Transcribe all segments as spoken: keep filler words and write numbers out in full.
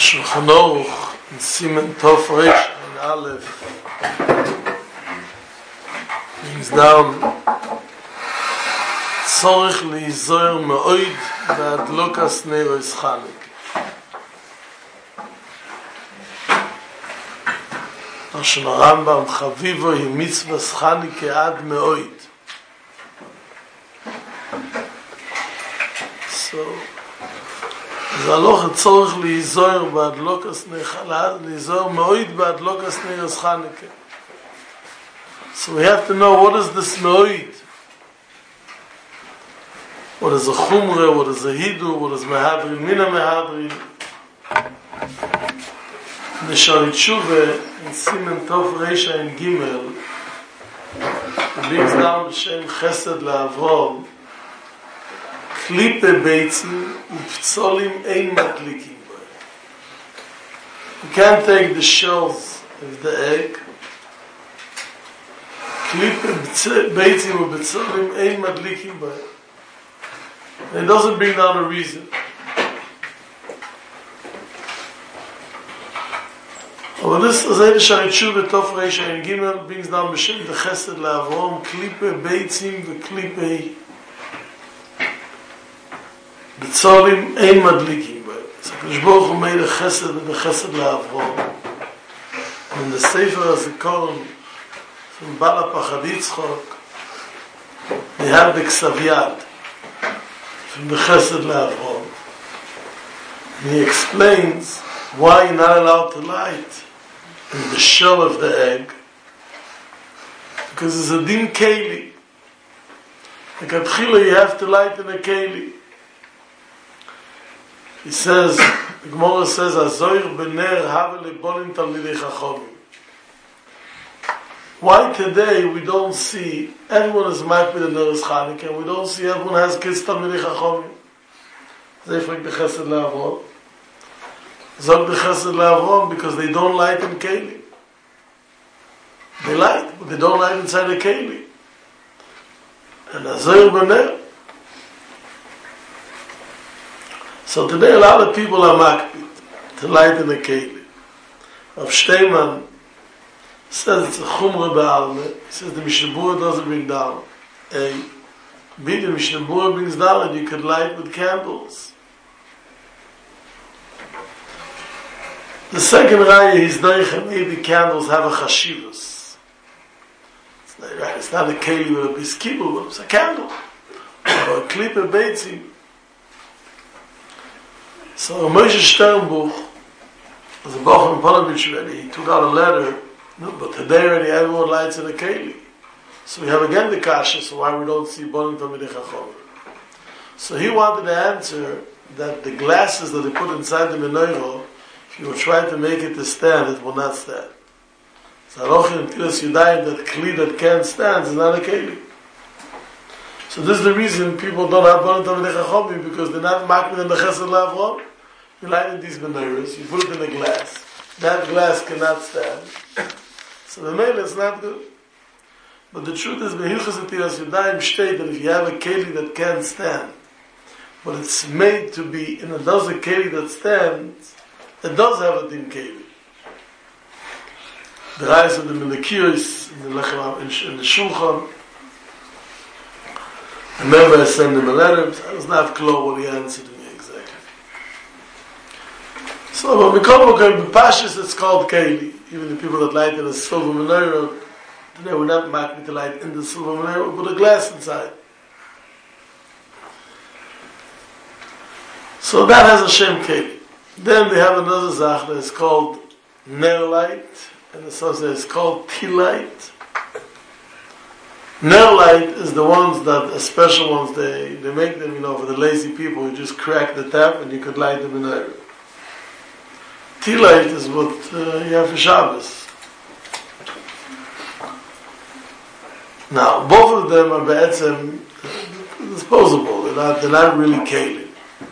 Shulchan Aruch in Siman Tov Reish and Aleph brings down Tzorich Lizoyer Me'oid V'adlokas Neiros Chanukah. Lashon Rambam Chavivo hi mitzvahs Chanukah ad me'oid. So זה הלוך הצורך להיזויר בהדלוקס להיזויר מאויד בהדלוקס נרס חנוכה. So we have to know, what is this מאויד? What is a chumre? What is a hidu? What is mehadrin? Mina mehadrin? In the Sharit Tshuva in Siman Tov Reish and Gimel it brings down the Shem Chesed LaAvraham Klippe Beitzim Ufzolim Ein Madlikim. You can't take the shells of the egg. Klippe Beitzim Ufzolim Ein Madlikim. It doesn't bring down a reason. But this is the Sharit Tshuva Tov Reish and Gimel brings down the Shem Chesed LaAvraham Klippe Beitzim V'Klippe B'tzolim ein madlikim. So Kadosh Baruch Hu made a chesed and a chesed LaAvraham. And in the Sefer HaZikaron from Bala Pachad Yitzchok, they have the Ksav Yad from the chesed LaAvraham. And he explains why you're not allowed to light in the shell of the egg. Because it's a din keli. Like at Chila you have to light in a keli. He says, the Gemara says, Azoir b'ner have libonim talmidei chachomim. Why today we don't see everyone is makbid in Neres Chanukah, and we don't see everyone has kids talmidei chachomim? They frag the Chesed LaAvraham. Zog the Chesed LaAvraham because they don't light in keli. They light, but they don't light inside the keli. And Azoir b'ner. So today a lot of people are makbid to light in a keli. Rav Shteiman says it's a chumra be'alme. He says the Mishnah Berurah doesn't bring down a B. The Mishnah Berurah brings down and you could light with candles. The second raya is doicha, maybe candles have a chashivus. It's not right. It's not a keli with a biskibul, but it's a candle or a klippe beitzim. So Moshe Sternbuch was a Bochum Polovich already. He took out a letter, no, but today already everyone lights in a keli. So we have again the kasha, so why we don't see Bonim Talmidei Chachomim. So he wanted to answer that the glasses that they put inside the menorah, if you were trying to make it to stand, it will not stand. So Arochin Tilas Yudayim, that kli that can't stand is not a keli. So this is the reason people don't have Bonim Talmidei Chachomim, because they're not makbid in the Chesed LaAvraham. You light in these menorahs, you put it in a glass. That glass cannot stand. So the mail is not good. But the truth is, Behilchas Tiras Yudayim state that if you have a keli that can't stand, but it's made to be, and it does a keli that stands, it does have a din keli. The rise of the Menakiyos, in the Lechem, in the Shulchan, I remember I sent him a letter, I was not clear what he answered me exactly. So when we come to Pashas, it's called Keli. Even the people that light in a silver menorah, they were not makbid to light in the silver menorah, but a glass inside. So that has a Shem Keli. Then they have another Zach that is called Ner light, and the Sasa is called Tea light. Ner light is the ones that, the special ones, they, they make them, you know, for the lazy people. You just crack the tap and you could light them in there. Tea light is what uh, you have for Shabbos. Now, both of them are be'etzem disposable. They're not, they're not really keli.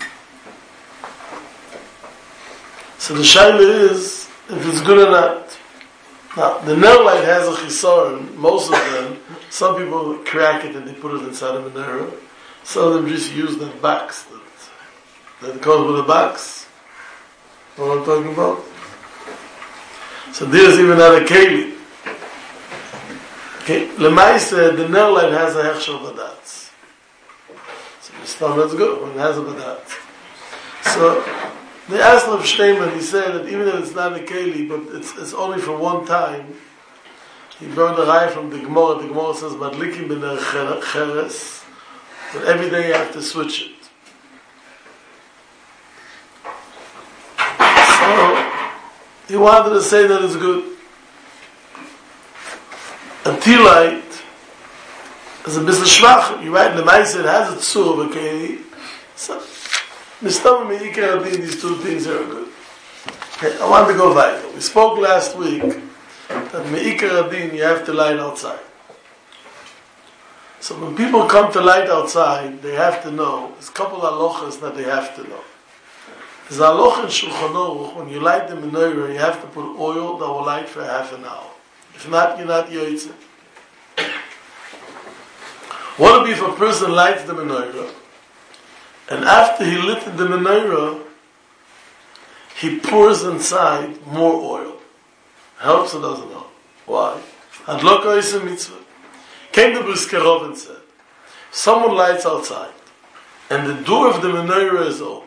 So the shaila is if it's good or not. Now, the Ner light has a chisaron, most of them. Some people crack it and they put it inside of a menorah. Some of them just use that box that, that goes with a box. what I'm talking about? So there's even not a keli. Okay, Lemaise, the nail light has a hechshel badatz. So the stam, that's good, when it has a badatz. So, they asked Rav Shteinman, he said that even if it's not a keli, but it's, it's only for one time, he brought a raya from the Gemara. The Gemara says, Madlikim b'ner cheres, but every day you have to switch it. So, he wanted to say that it's good. A tea light is a bit schwach. You write in the Maisa, it has a tzur, okay? So, Mistam and Me'ikar Adin, these two things are good. Okay, I want to go weiter. We spoke last week that Me'ikar Adin, you have to light outside. So when people come to light outside, they have to know, there's a couple of halachas that they have to know. There's a halacha in Shulchan Aruch, when you light the menorah, you have to put oil that will light for half an hour. If not, you're not yotzei. What would be if a person lights the menorah, and after he lit the menorah, he pours inside more oil? Helps or doesn't help? Why? Hadloka is a mitzvah. Came the Brisker Rov and said, someone lights outside, and the door of the menorah is open.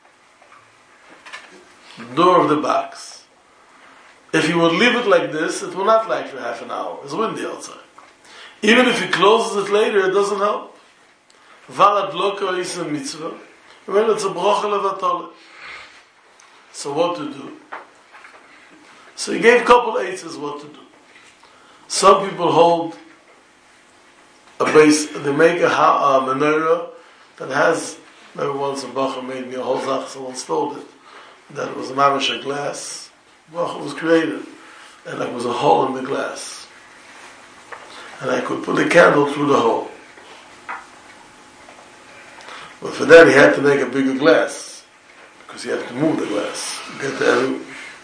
The door of the box. If you would leave it like this, it will not light for half an hour. It's windy outside. Even if he closes it later, it doesn't help. Valad loka is a mitzvah. Well, it's a brocha levatole. So what to do? So he gave a couple answers what to do. Some people hold a base, they make a, ha, a menorah that has, maybe once a bacher made me a whole zach, someone stole it. That it was a mamash glass. Bacher was created. And there was a hole in the glass. And I could put a candle through the hole. But for that he had to make a bigger glass. Because you have to move the glass. Get to every...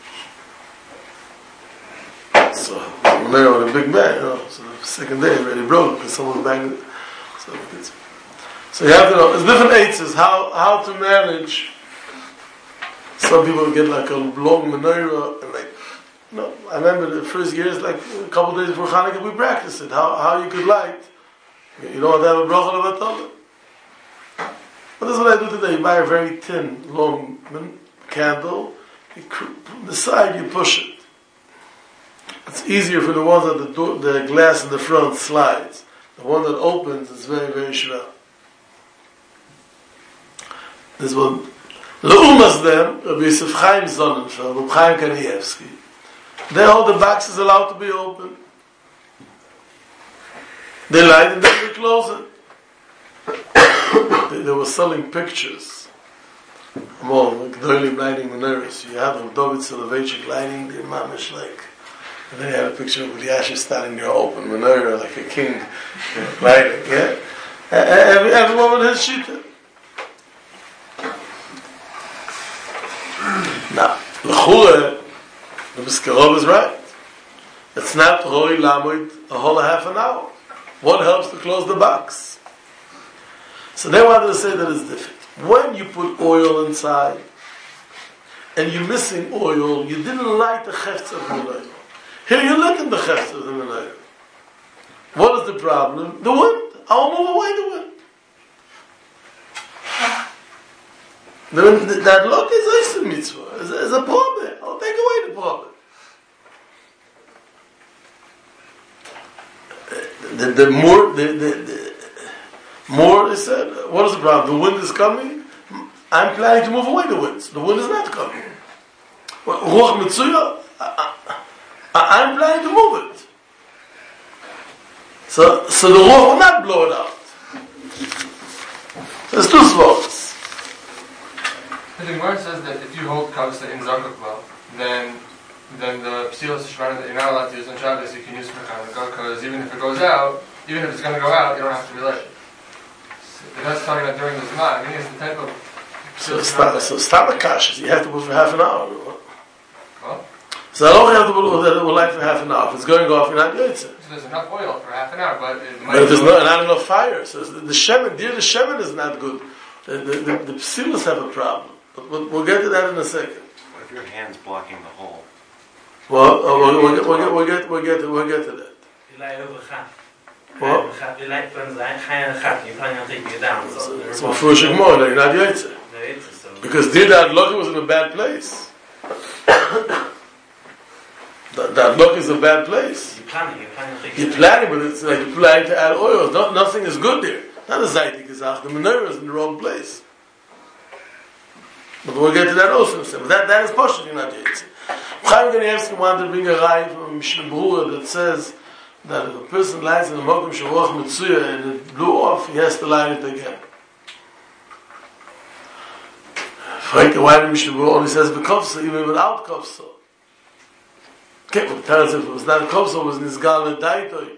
So, when they were a big bang, you know, so the second day it already broke because someone banged it. So, so you have to know, there's different aids how, how to manage. Some people get like a long menorah and like, no, I remember the first years, like a couple of days before Hanukkah, we practiced it. How how you could light. You don't want to have a bracha levatole. But this is what I do today. You buy a very thin, long candle. You, the side you push it. It's easier for the ones that the door, the glass in the front slides. The one that opens is very very shver. This one. L'umas them, Rabbi Yosef Chaim Sonnenfeld, Rabbi Chaim Kanievsky. They hold the box is allowed to be open. They light and then they close it. they, they were selling pictures. Well, like early lighting menorahs. You have them, David Soloveitchik lighting the mamish like. And then you have a picture of Eliyahu standing there open menorah like a king you know, lighting. Yeah, every, everyone with his shita. Now, l'chule, the Brisker Rov is right. It's not roi lamoid a whole half an hour. What helps to close the box? So they wanted to say that it's different. When you put oil inside, and you're missing oil, you didn't light the chefts of the menorah. Here you lit in the chefts of the menorah. What is the problem? The wind. I'll move away the wind. The, the, that look is a mitzvah. It's, it's a problem. I'll take away the problem. The, the, the more, the, the, the more is said. What is the problem? The wind is coming. I'm planning to move away the winds. The wind is not coming. Ruach Mitzuya. I'm planning to move it. So, so the ruach will not blow it out. There's two slots. The Gemara says that if you hold kavsa in zakukla, then then the psilos shemana that you're not allowed to use on Shabbos, you can use for Hanukkah, because even if it goes out, even if it's going to go out, you don't have to relight it. So that's talking about during the Zman. I mean, it's the type of so stop, so stop the kashas. You have to put for half an hour. Well, so I don't have to put that it will light for half an hour. If it's going off, you're not yotzei. So there's enough oil for half an hour, but it might but if there's not, not enough fire, so the, the shemen, dear, the shemen is not good. The the, the, the psilos have a problem. But we'll, we'll get to that in a second. What if if your hand's blocking the hole. Well, uh, we'll, we'll, get, we'll, get, we'll, get, we'll, get, we'll get to that. What? So for Shekmor, you're not Yaitse. Because did that look was in a bad place. that, that look is a bad place. You're planning, you're planning. You're planning, but it's like you're planning to add oils. No, nothing is good there. Not a Zaytik is out. The menorah is in the wrong place. But we'll get to that also. But that, that is Poshet, you're not Yaitse. Chaim Kanievsky wanted to bring a rai from Mishnah Berurah that says that if a person lies in a Mokum Shavuach Mitzuya and it blew off, he has to light it again. Frank, why did Mishnah Berurah only says B'Kovsa, even without Kovsa? Okay, but tell us if it was not Kovsa, it was Nizgal and Daitoi.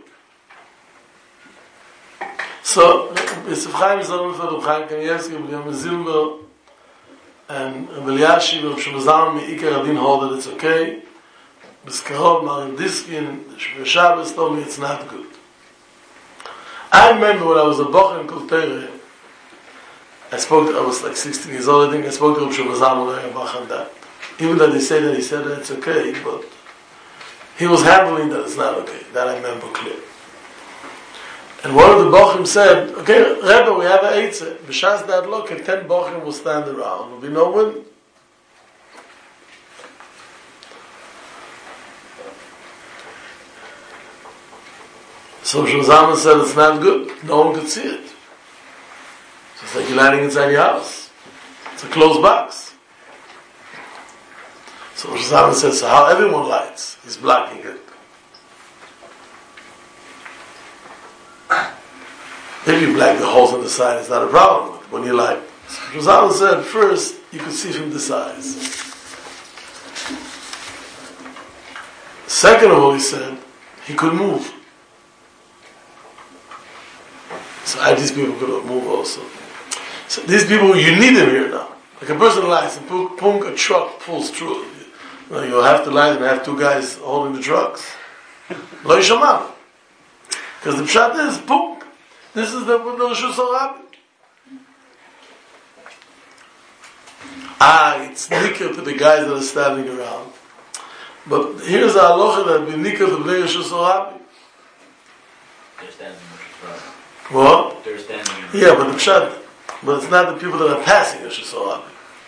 So, it's Chaim Zalman for Chaim Kanievsky, William Zilber, and Eliashi and Shemazam Me'ikar Adin hold that it's okay. B'Skarov, Marim Diskin, Shabbos told me it's not good. I remember when I was a bocher in Kultere, I spoke to, I was like sixteen years old, I think I spoke to Shemazam on that. Even though they say that he said that it's okay, but he was handling that it's not okay. That I remember clear. And one of the bochim said, okay, Rebbe, we have an Eitzah. B'shas that look, and ten bochim will stand around. There'll be no wind. So Shemazam said it's not good. No one could see it. So it's like you're lighting inside your house. It's a closed box. So Shemazam said, so how everyone lights? He's blocking it. If you black the holes on the side, it's not a problem when you light. So Shemazam said, first, you could see from the sides. Second of all, he said, he could move. So I, these people could move also. So these people, you need them here now. Like a person lights and punk, a truck pulls through. You know, you'll have to light and have two guys holding the trucks. Lo yishamam. Because the pshat is punk. This is the Rishus HaRabbi. Ah, it's nikkur to the guys that are standing around. But here's the halacha that be nikkur to the Rishus HaRabbi. They're standing in the front. What? They're standing in the Yeah, but the pshat, but it's not the people that are passing Rishus HaRabbi.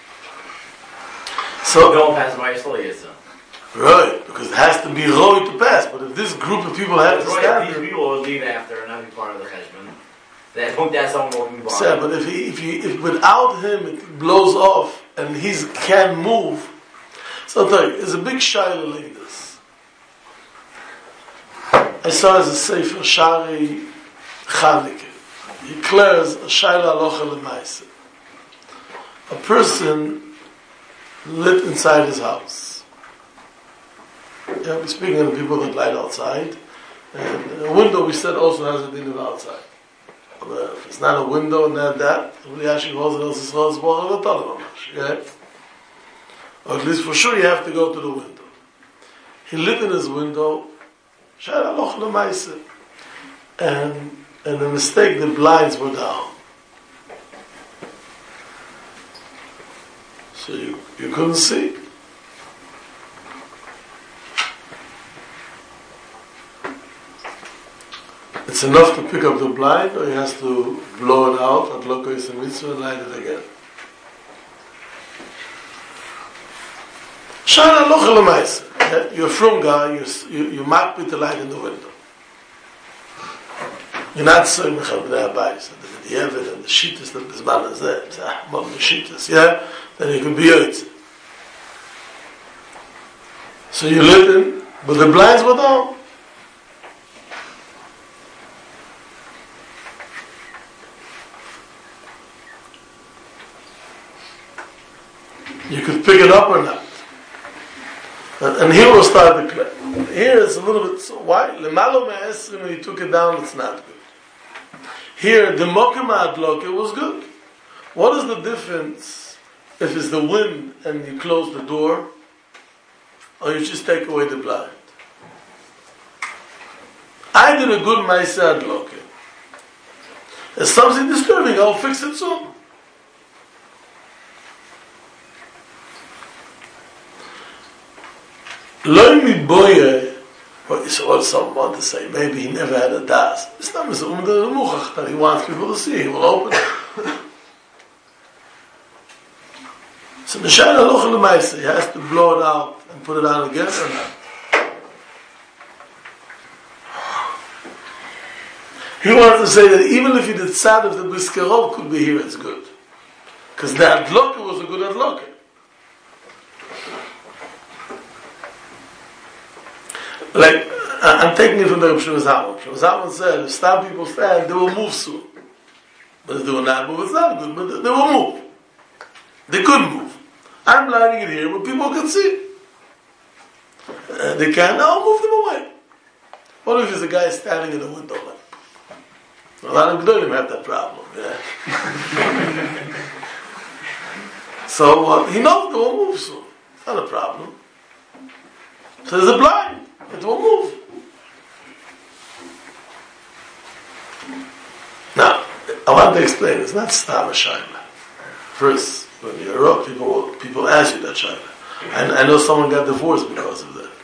So don't pass by slowly, yes, sir. Right, because it has to be roy to pass. But if this group of people have to Roy, stand these there, people will leave after and not be part of the cheshbon. That punk that someone will be so, but if he, if he, if without him it blows off and he can't move, so I'll tell you, there's a big shaila like this. I saw as a sefer Shari Chanukah. He declares a shaila alocha l'maisa. A person lit inside his house. Yeah, we're speaking of people that light outside. And a window, we said, also has a din of outside. But if it's not a window and not that, yeah? Or at least for sure you have to go to the window. He lit in his window, and and a mistake, the blinds were down. So you, you couldn't see. It's enough to pick up the blind, or he has to blow it out, at Loko Yisem Mitzvah, and light it again. Shana Locha L'maisa. You're a from guy, you, you, you might put the light in the window. You're not saying Mechabnei Abayis, the Yevet and the Shittas, the Bizman is there, Mom the Shittas, yeah? Then you could be Yoitze. So you lit in, but the blinds were down. You could pick it up or not. And, and here we'll start the clip. Here it's a little bit, so why? Lemalo me'esrim, when you took it down, it's not good. Here, the mokim adloke was good. What is the difference if it's the wind and you close the door, or you just take away the blind? I did a good ma'aseh adloke. There's something disturbing, I'll fix it soon. Lo miboye, or some want to say, maybe he never had a das. It's not Mister Umda Muchach that he wants people to see. He will open it. So the Shayla Loch L'Maisa, he has to blow it out and put it on again or not? He wants to say that even if he did sad, if the Biskarov could be here, it's good. Because the Adloka was a good Adloka. Like, I'm taking it from the Rebbe Shlomo Zalman. Shlomo Zalman said, if some people stand, they will move soon. But if they will not move, it's not good, but they will move. They could move. I'm lighting it here, but people can see. Uh, they can't, I'll move them away. What if there's a guy standing in the window? Like, a lot of Gedolim have that problem. Yeah. So uh, he knows they will move soon. It's not a problem. So there's a blind. It will move. Now, I want to explain. It's not Stam Shaila. First, when you're up, people people ask you that Shaila. I, I know someone got divorced because of that.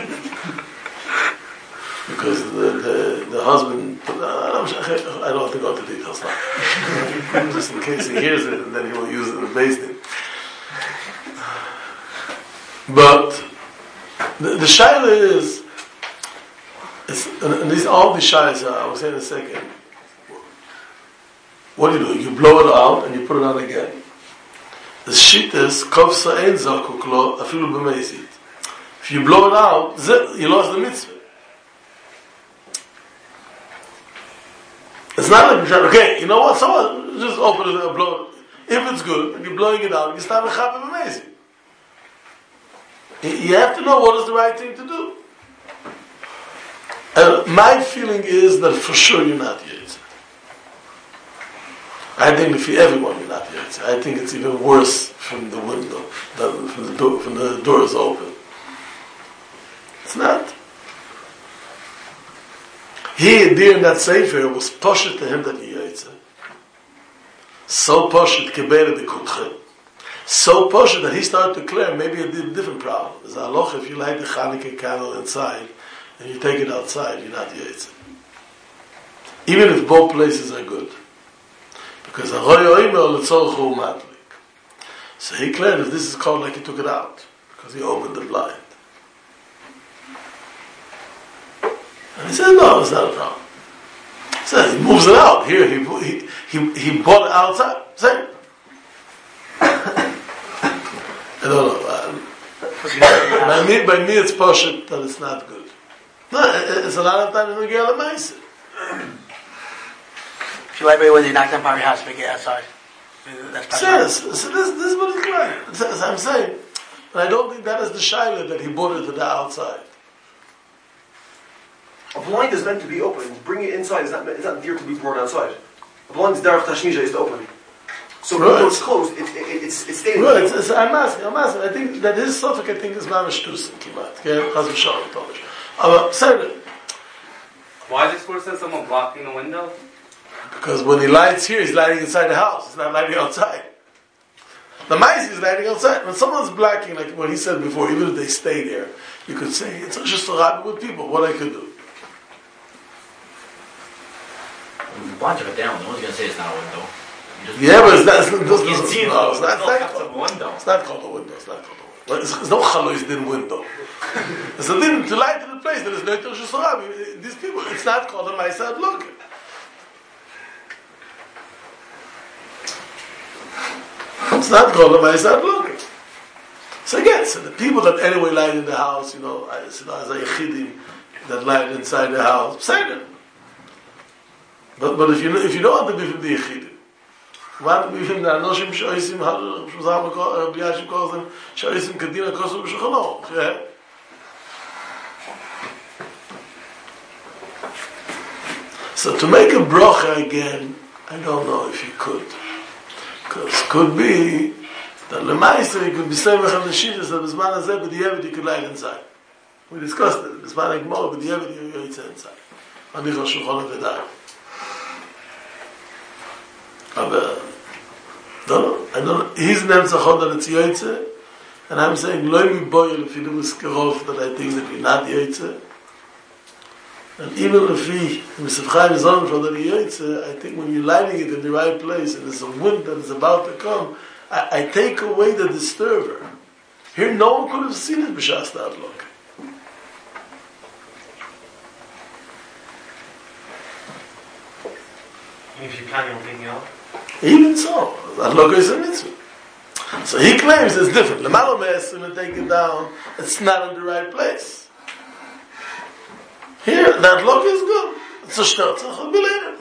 Because the, the, the husband, I don't have to go into details now. Just in case he hears it and then he will use it in the basement. But the, the shaila is, it's, and these all these shaylas, I will say in a second. What do you do? You blow it out and you put it on again. The shit is kovsa ein zakuk lo afilu b'meisit. If you blow it out, you lost the mitzvah. It's not like, okay, you know what, someone just open it and blow it. If it's good, and you're blowing it out, you start a chap of amazing. You have to know what is the right thing to do. And my feeling is that for sure you're not Yetzer. I think if you everyone you're not Yetzer. I think it's even worse from the window, than from the door, from the doors open. It's not. He, during that Sefer, was poshut to him that he Yetzer. So poshut, kebere de kutche. So poshut that he started to declare maybe a different problem. There's a halacha, if you light the Chanukah candle inside, and you take it outside, you're not Yetzer. Even if both places are good. Because so he declared if this is called like he took it out. Because he opened the blind. And he said, no, it's not a problem. He said, he moves it out. Here, he he he, he bought it outside. Same. I don't know. by, me, by me, it's poshut that it's not good. No, it's a lot of times in the girl of mice. If you library when you knock on part of your house, make it outside. That's says, so this, this is what he's like. Says, I'm saying. But I don't think that is the shaila that he bought it to the outside. A blind is meant to be open. Bring it inside is not, it's not there to be brought outside. A blind is derech tashmisha is to open it. So right. when it's closed, it, it, it's it's staying. Right. It's, it's, I'm asking. I'm asking. I think that his suffix, I think, is mamish tusin kimat. Okay, chas v'shalom tolish. Aber say why is this person someone blocking the window? Because when he lights here, he's lighting inside the house. He's not lighting outside. The mice is lighting outside. When someone's blocking, like what he said before, even if they stay there, you could say it's just a rabbi with people. What I could do. When the blinds are down, no one's going to say it's not a window. Yeah, but it's not. It's, it's, you it's, see it, no, it's not. it's It's not not called a window. It's not called a window. It's not called a window. It's, it's no chalois din window. It's a din to light in a place that is no tosh rabbi. These people, it's not called a ma'aseh adloka. It's not called a ma'aseh adloka. So again, so the people that anyway light in the house, you know, as you know, as a yechidim that light inside the house, say them. But but if you if you don't want to be from the yechidim, want to be from the anoshim shoysim hal shuzam biyashim calls them shoysim kadina kosu b'shulchan. Yeah. So to make a bracha again, I don't know if you could. Because could be that lemaisa you could be saying on the shittas that b'zman hazeh b'diavad you could light inside. We discussed it. B'zman hagmor b'diavad you yoytze inside. Anicha shulchan v'dar. Aber don't know. I don't know. He's nem zachon that it's yoytze. And I'm saying, loy mi boil if you do is kerof, that I think that you're not Yotze. And even if he, Mister Chaim is on for the Yotze, I think when you're lighting it in the right place and there's a wind that is about to come, I, I take away the disturber. Here no one could have seen it b'shas ha'adlok. If you plan on picking up. Even so, adlok is a mitzvah. So he claims it's different. L'malo me'esim and take it down, it's not in the right place. Here, that look is good. It's a shtertzach, I'll be later.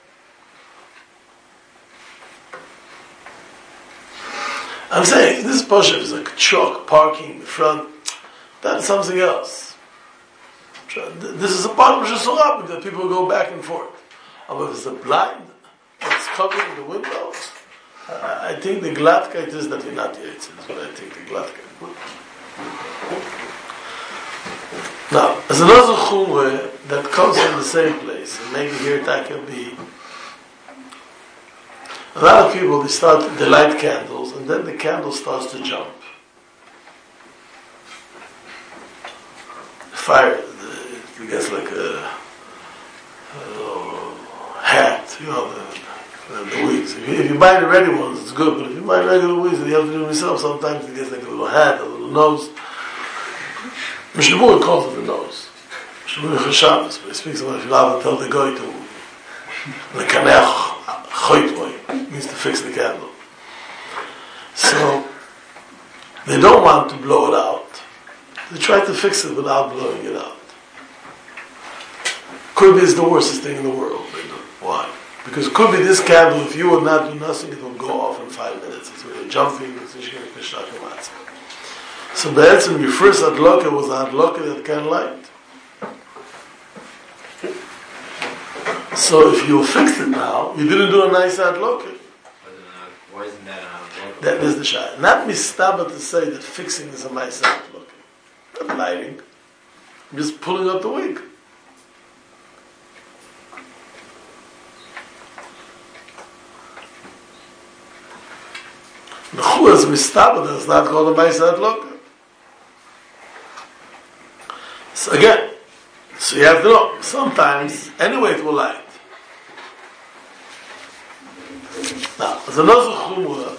I'm saying, this Poshev is like a truck parking in the front. That's something else. This is a part of Shesurah, that people go back and forth. However, if it's a blind, it's covering the windows, I, I think the gladkeit is that you're not Yotze. That's what I think the gladkeit. Now, there's another chumrah that comes from the same place, and maybe here that can be. A lot of people, they start, they light candles, and then the candle starts to jump. Fire, it gets like a, a hat, you know, the, the wigs. If you, if you buy the ready ones, it's good, but if you buy regular wigs and you have to do it yourself, sometimes it gets like a little hat, a little nose. Mishnah Berurah calls it the nose. Mishnah Berurah Shabbos, but he speaks about if you have to tell the guy to the kanech choytmoy, means to fix the candle. So they don't want to blow it out. They try to fix it without blowing it out. Could be it's the worstest thing in the world. Why? Because it could be this candle, if you would not do nothing, it will go off in five minutes. It's really jumping, it's a So Be'etzim, your first adloka was a adloka that can light. So if you fix it now, you didn't do a nice adloka. Why isn't that an adloka? That is the shayla. Not mistaba to say that fixing is a nice adloka. Not lighting. I'm just pulling up the wig. The chua is mistaba, that's not called a nice adloka. So again, so you have to know, sometimes, anyway it will light. Now, there's another chumrah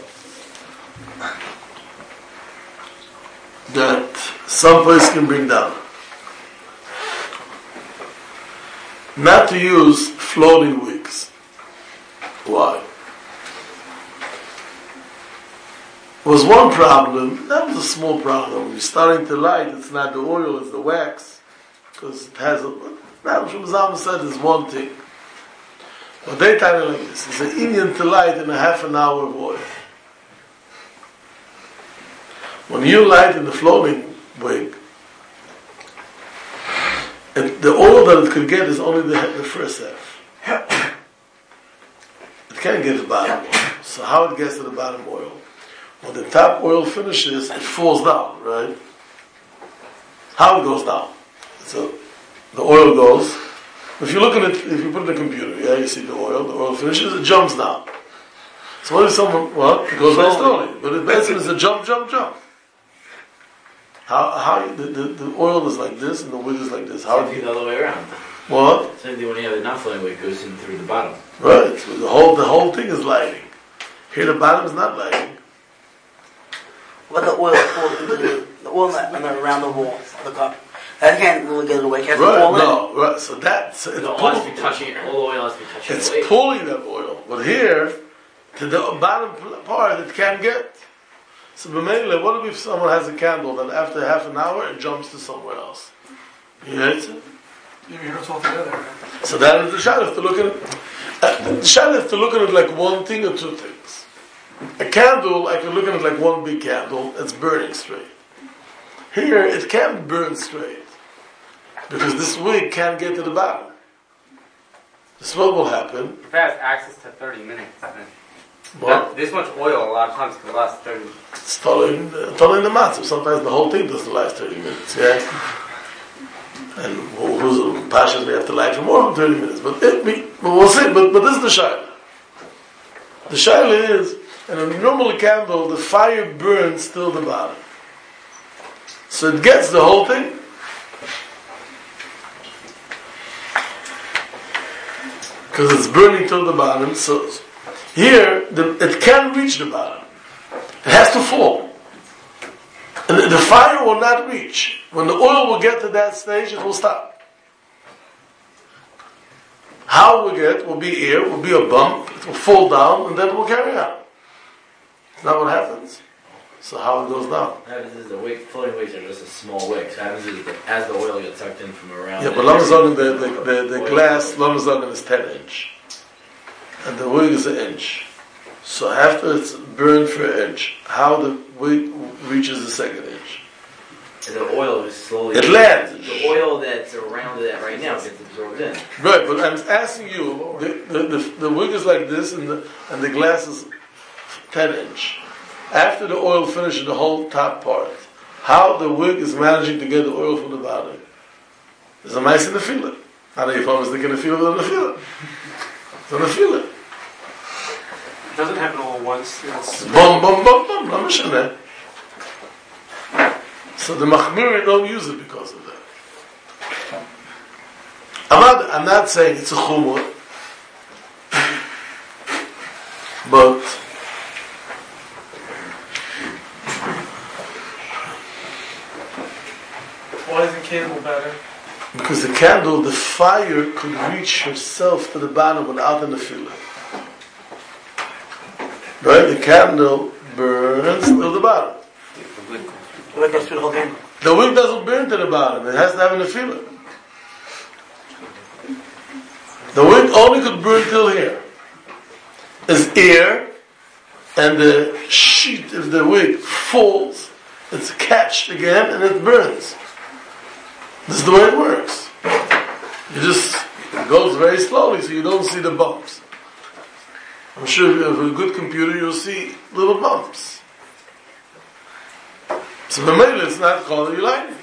that some place can bring down. Not to use floating wicks. Why? There was one problem, that was a small problem. When you're starting to light, it's not the oil, it's the wax. Because it has a... Now, Shemazam said is one thing. But they tell you like this. It's an Indian to light in a half an hour of oil. When you light in the floating wig, it, the oil that it could get is only the, the first half. It can't get the bottom oil. So how it gets to the bottom oil? When the top oil finishes, it falls down, right? How it goes down? So the oil goes. If you look at it, if you put it in the computer, yeah, you see the oil. The oil finishes, it jumps down. So what if someone? Well, it goes very slowly, but it basically is a jump, jump, jump. How how the, the, the oil is like this and the wig is like this? How Same thing the other way around. What? Same thing when you have the not flowing wig goes in through the bottom. Right. So the whole the whole thing is lighting. Here the bottom is not lighting. But the oil falls into the, the oil on the, around the wall of the cup. That can't really get it away. It has Right. to fall No. Right. So that so The it's oil pull- has to be touching, all the oil has to be touching It's the wig. pulling that oil, but here to the bottom part it can't get. So b'meila, what if someone has a candle that after half an hour it jumps to somewhere else? You get it? You hear us all together. So that is the shalif to look at it. Uh, the shalif to look at it like one thing or two things. A candle, I can look at it like one big candle. It's burning straight. Here, it can't burn straight because this wig can't get to the bottom. This what will happen. If it has access to thirty minutes, then Well, that, this much oil a lot of times can last thirty. it's following the, following the matzah. Sometimes the whole thing doesn't last thirty minutes. Yeah. And who- who's pashas we have to light for more than thirty minutes. But it, we, but we'll see. But but this is the shaila. The shaila is, in a normal candle, the fire burns till the bottom. So it gets the whole thing. Because it's burning till the bottom. So here, the, it can reach the bottom. It has to fall. And the, the fire will not reach. When the oil will get to that stage, it will stop. How it will get will be air, will be a bump, it will fall down, and then it will carry on. Isn't that what happens? So how it goes down? What happens is the wick, floating wicks are just a small wick. So what happens is that as the oil gets sucked in from around. Yeah, but Lamazon, the, the, the, the glass, Lamazon is ten inch. And the wick is an inch. So after it's burned for an inch, how the wick reaches the second inch? And the oil is slowly. It lands. The oil that's around that right now gets absorbed in. Right, but I'm asking you, the, the, the, the wick is like this and the, and the glass is ten inch. After the oil finishes the whole top part, how the wick is managing to get the oil from the bottom? There's a mice in the field. How do you find they can feel it on the field? It's on the field. It doesn't happen all at once. It's Boom, boom, boom, boom. No mishane. So the Machmiri don't use it because of that. I'm not, I'm not saying it's a chumrah, but why is the candle better? because the candle, the fire could reach herself to the bottom without an afila. Right? The candle burns to the bottom. The wick goes through the whole candle. The wick doesn't burn to the bottom. It has to have an afila. The wick only could burn till here. As air, and the sheet of the wick falls, it's catched again, and it burns. This is the way it works. You just, it goes very slowly, so you don't see the bumps. I'm sure if you have a good computer, you'll see little bumps. So the mail it's not called you lighting.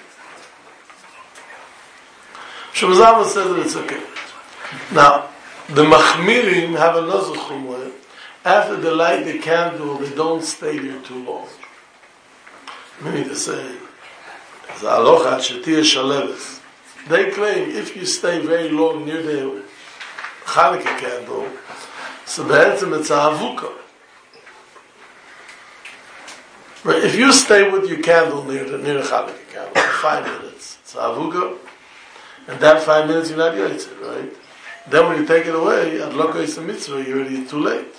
Shemazama says that it's okay. Now, the Machmirim have another chumrah. After they light the candle, they don't stay there too long. Meaning to say, they claim if you stay very long near the Chanukah candle, so be'etzem it's a havuka. Right? If you stay with your candle near the near the Chanukah candle for five minutes, it's a havuka, and that five minutes you're not yotzei, right? Then when you take it away, adloko is a mitzvah, you're already too late.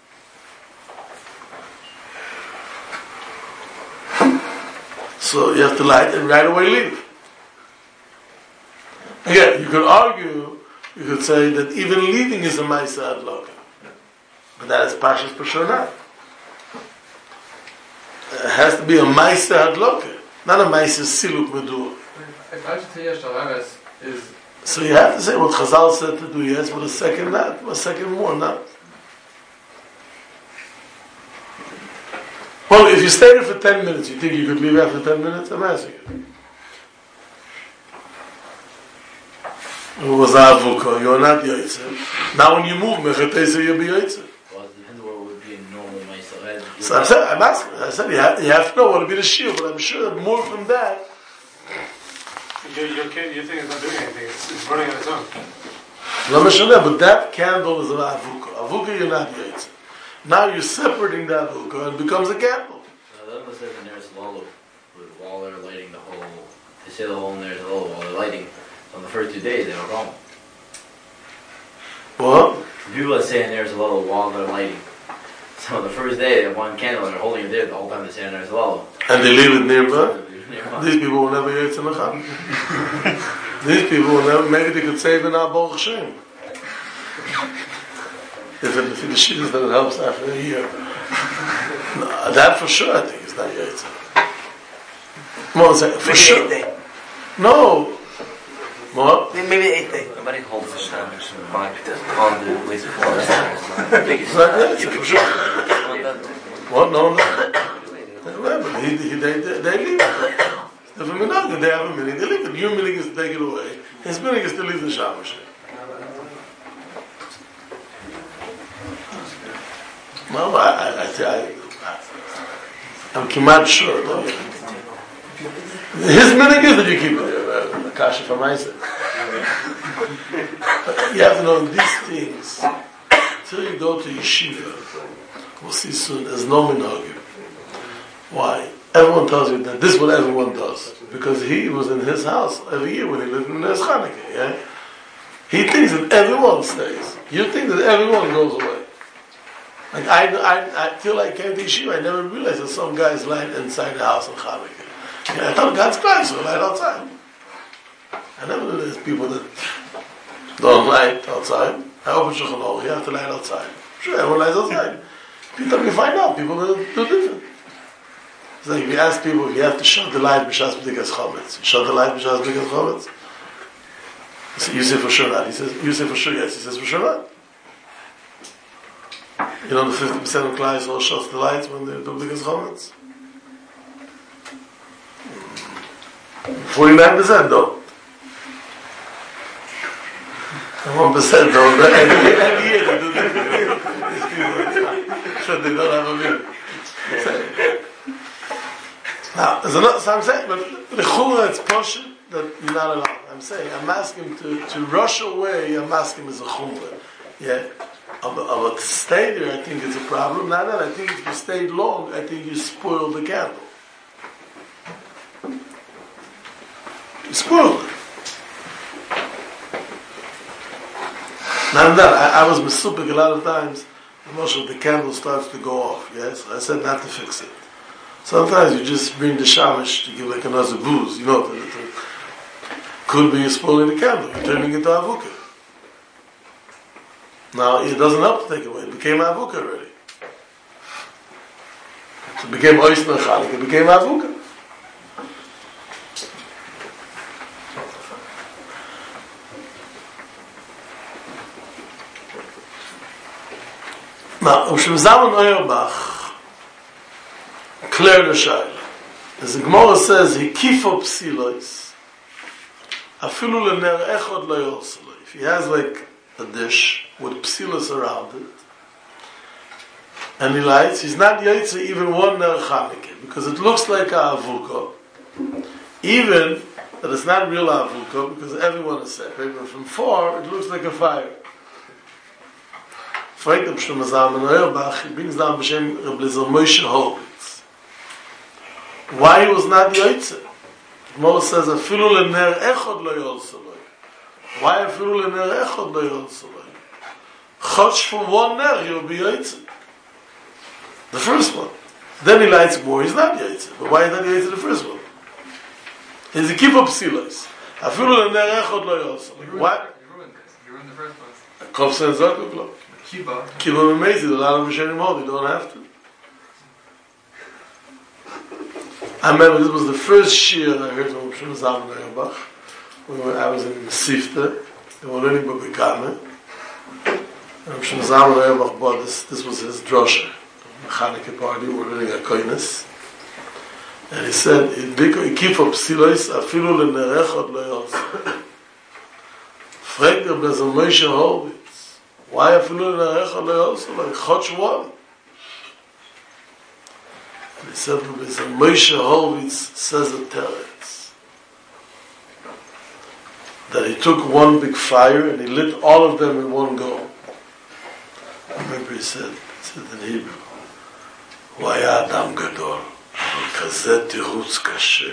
So you have to light and right away leave. Again, you could argue, you could say that even leaving is a Maisa Adloka. But that is Pashas Pashonah. It has to be a Maisa Adloka, not a Maisa Siluk Medur. If I should say yes, Shalaves is. So you have to say what Chazal said to do yes, but a second not, a second more not. Well, if you stay there for ten minutes, you think you could leave after ten minutes? I'm asking you. It was Avuka, you're not Yoitzer. Now when you move, Mechatesa, you'll be Yoitzer. Well, it depends on what would be a normal myself. So I'm, saying, I'm asking, I said you have, you have to know what would be the shield, but I'm sure that more from that. Your, your, your thing is not doing anything, it's, it's burning on its own. But that candle is an Avuka. Avuka, you're not Yoitzer. Now you're separating that Avuka and it becomes a candle. No, the other says in there's a lull while they're lighting the whole, they say the whole and there's a lull while they're lighting. On the first two days, they don't problem. What? The people that say in there's a lull while they're lighting. So on the first day, they have one candle and they're holding it there the whole time they say in there's a lull. And they leave it nearby? Nearby. These people will never get to Nachan. These people will never, maybe they could save in our Baruch Hashem. If it, if the shit is that it helps after a year. No, that for sure I think is not Yaitza. More say, for Maybe sure. the eighth day. No. What? Maybe the eighth day. Nobody holds the showers on the ways of water. It's not Yaitza, for sure. What? No, no. Remember, he, he, they, they, they leave it. If a minhag, they have a minhag, they leave it. Your minhag is to take it away. His minhag is to leave the shower. No, I, I, I, I, I'm kimat sure. His meaning is that you keep uh, the kasha for myself. You have to know these things. Until you go to yeshiva, we'll see soon, there's no minhagim. Why? Everyone tells you that this is what everyone does. Because he was in his house every year when he lived in his Chanukah, yeah? He thinks that everyone stays. You think that everyone goes away. Like I, I, I feel like I came to yeshiva, I never realized that some guys lying inside the house on Chanukah. Yeah, I thought God's Christ will light outside. I never knew there's people that don't light outside. I open Shulchan Aruch, you have to light outside. Sure, everyone lights outside. People we find out, people will do different. It's like if you ask people if you have to shut the light b'shas b'dikas chometz. You shut the light b'shas b'dikas chometz? You say for sure not. He says, you say for sure yes. He says for sure not. You know the fifty percent of clients all shuts the lights when they do b'dikas chometz? forty-nine percent don't. And one percent don't. Every, every year they do different. So they don't have a minute. Now, there's another, so I'm saying, but the chura, it's portion that you're not allowed. I'm saying, I'm asking to, to rush away, I'm asking is a chura. Yeah? But to stay there, I think it's a problem. Not that, I think if you stayed long, I think you spoil the candle. You spoiled it. Not that, I, I was mesupik a lot of times, Moshe, the candle starts to go off, yes? I said not to fix it. Sometimes you just bring the shamash to give like another booze, you know, to, to, could be you spoiling the candle, you're turning it into avukah. Now, it doesn't help to take it away, it became avukah already. So it became oisna chalik, it became avukah. Now, Moshe Zalman Auerbach clear the shaila. As the Gemara says, he kifo psilois, afilu lener echod lo yoseloi. If he has like a dish with psilos around it, and he lights, he's not yotze even one ner Chanukah, because it looks like a avukah, even that it's not real avukah, because everyone is separate, but from far, it looks like a fire. Fragt him Shlomo Zalman Auerbach, he brings down B'Shem Reb Lezer Moshe Horowitz. Why he was not Yotze? Moshe says, Afilu lener echod lo yolsoloi. Why Afilu lener echod lo yolsoloi? Chotsh for one ner, he will be Yotze. The first one. Then he lights more, he's not Yotze. But why is not Yotze the first one? He's a kippah psilos. Afilu lener echod lo yolsoloi. Why? You ruined this. You ruined the first one. Kov sen zok lo. Kiba. Kiba amazing, a lot of Mishanim more, you don't have to. I remember this was the first shir I heard from Shlomo Zalman Auerbach. When I was in Sifta, they were learning Babikame. And Shlomo Zalman Auerbach bought this, this was his drosha. Chanukah party, we were learning a koines. And he said, he keep up psilois, afilu lenerechot lo yotze. Fragt Reb Lezer Moshe Horowitz, why afilu lenerechot lo yotze? Like chotsh one. And he said, Reb Lezer Moshe Horowitz says a teretz. That he took one big fire and he lit all of them in one go. I remember he said, he said in Hebrew, why Adam Gadol? Kazet Tirutz Kasher.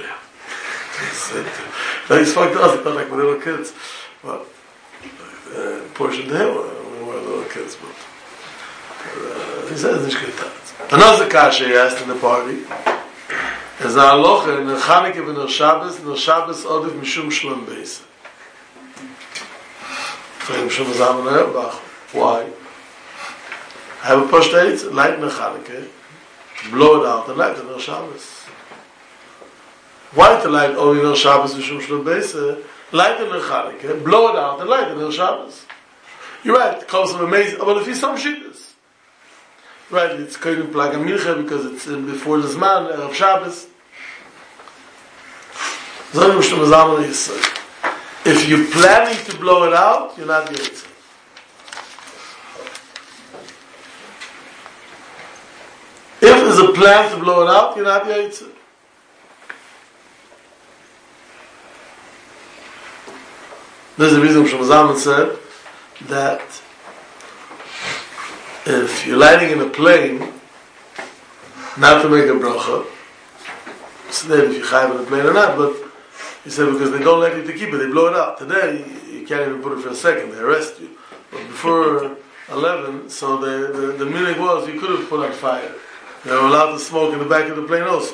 Now he's fucked us, not like we're little kids. But, uh, portion to him, we were little kids, but uh, he says, nicht getan. Another kasha he asked in the party is a halacha in the Chanukah and the Shabbos, and the Shabbos odif mishum shlom beis. Fragem Shlomo Zalman Auerbach, why? I have a poshteit, light in the Chanukah, blow it out and light in the Shabbos. Why to light only in the Shabbos mishum shlom beis? Light in the Chanukah, blow it out and light in the Shabbos. You're right, it comes from amazing, but if you some shittas. Right, it's koydem plag a mincha because it's in before the Zman of Shabbos. Zonim Shlomo Zalman Yisrael. If you're planning to blow it out, you're not yotze. If there's a plan to blow it out, you're not yotze. This is the reason Shlomo Zalman said that if you're lighting in a plane, not to make a bracha, so then if you're chayav in a plane or not, but he said because they don't let you to keep it, they blow it up. Today, you can't even put it for a second, they arrest you. But before eleven, so the, the, the meaning was you could have put on fire. They were allowed to smoke in the back of the plane also.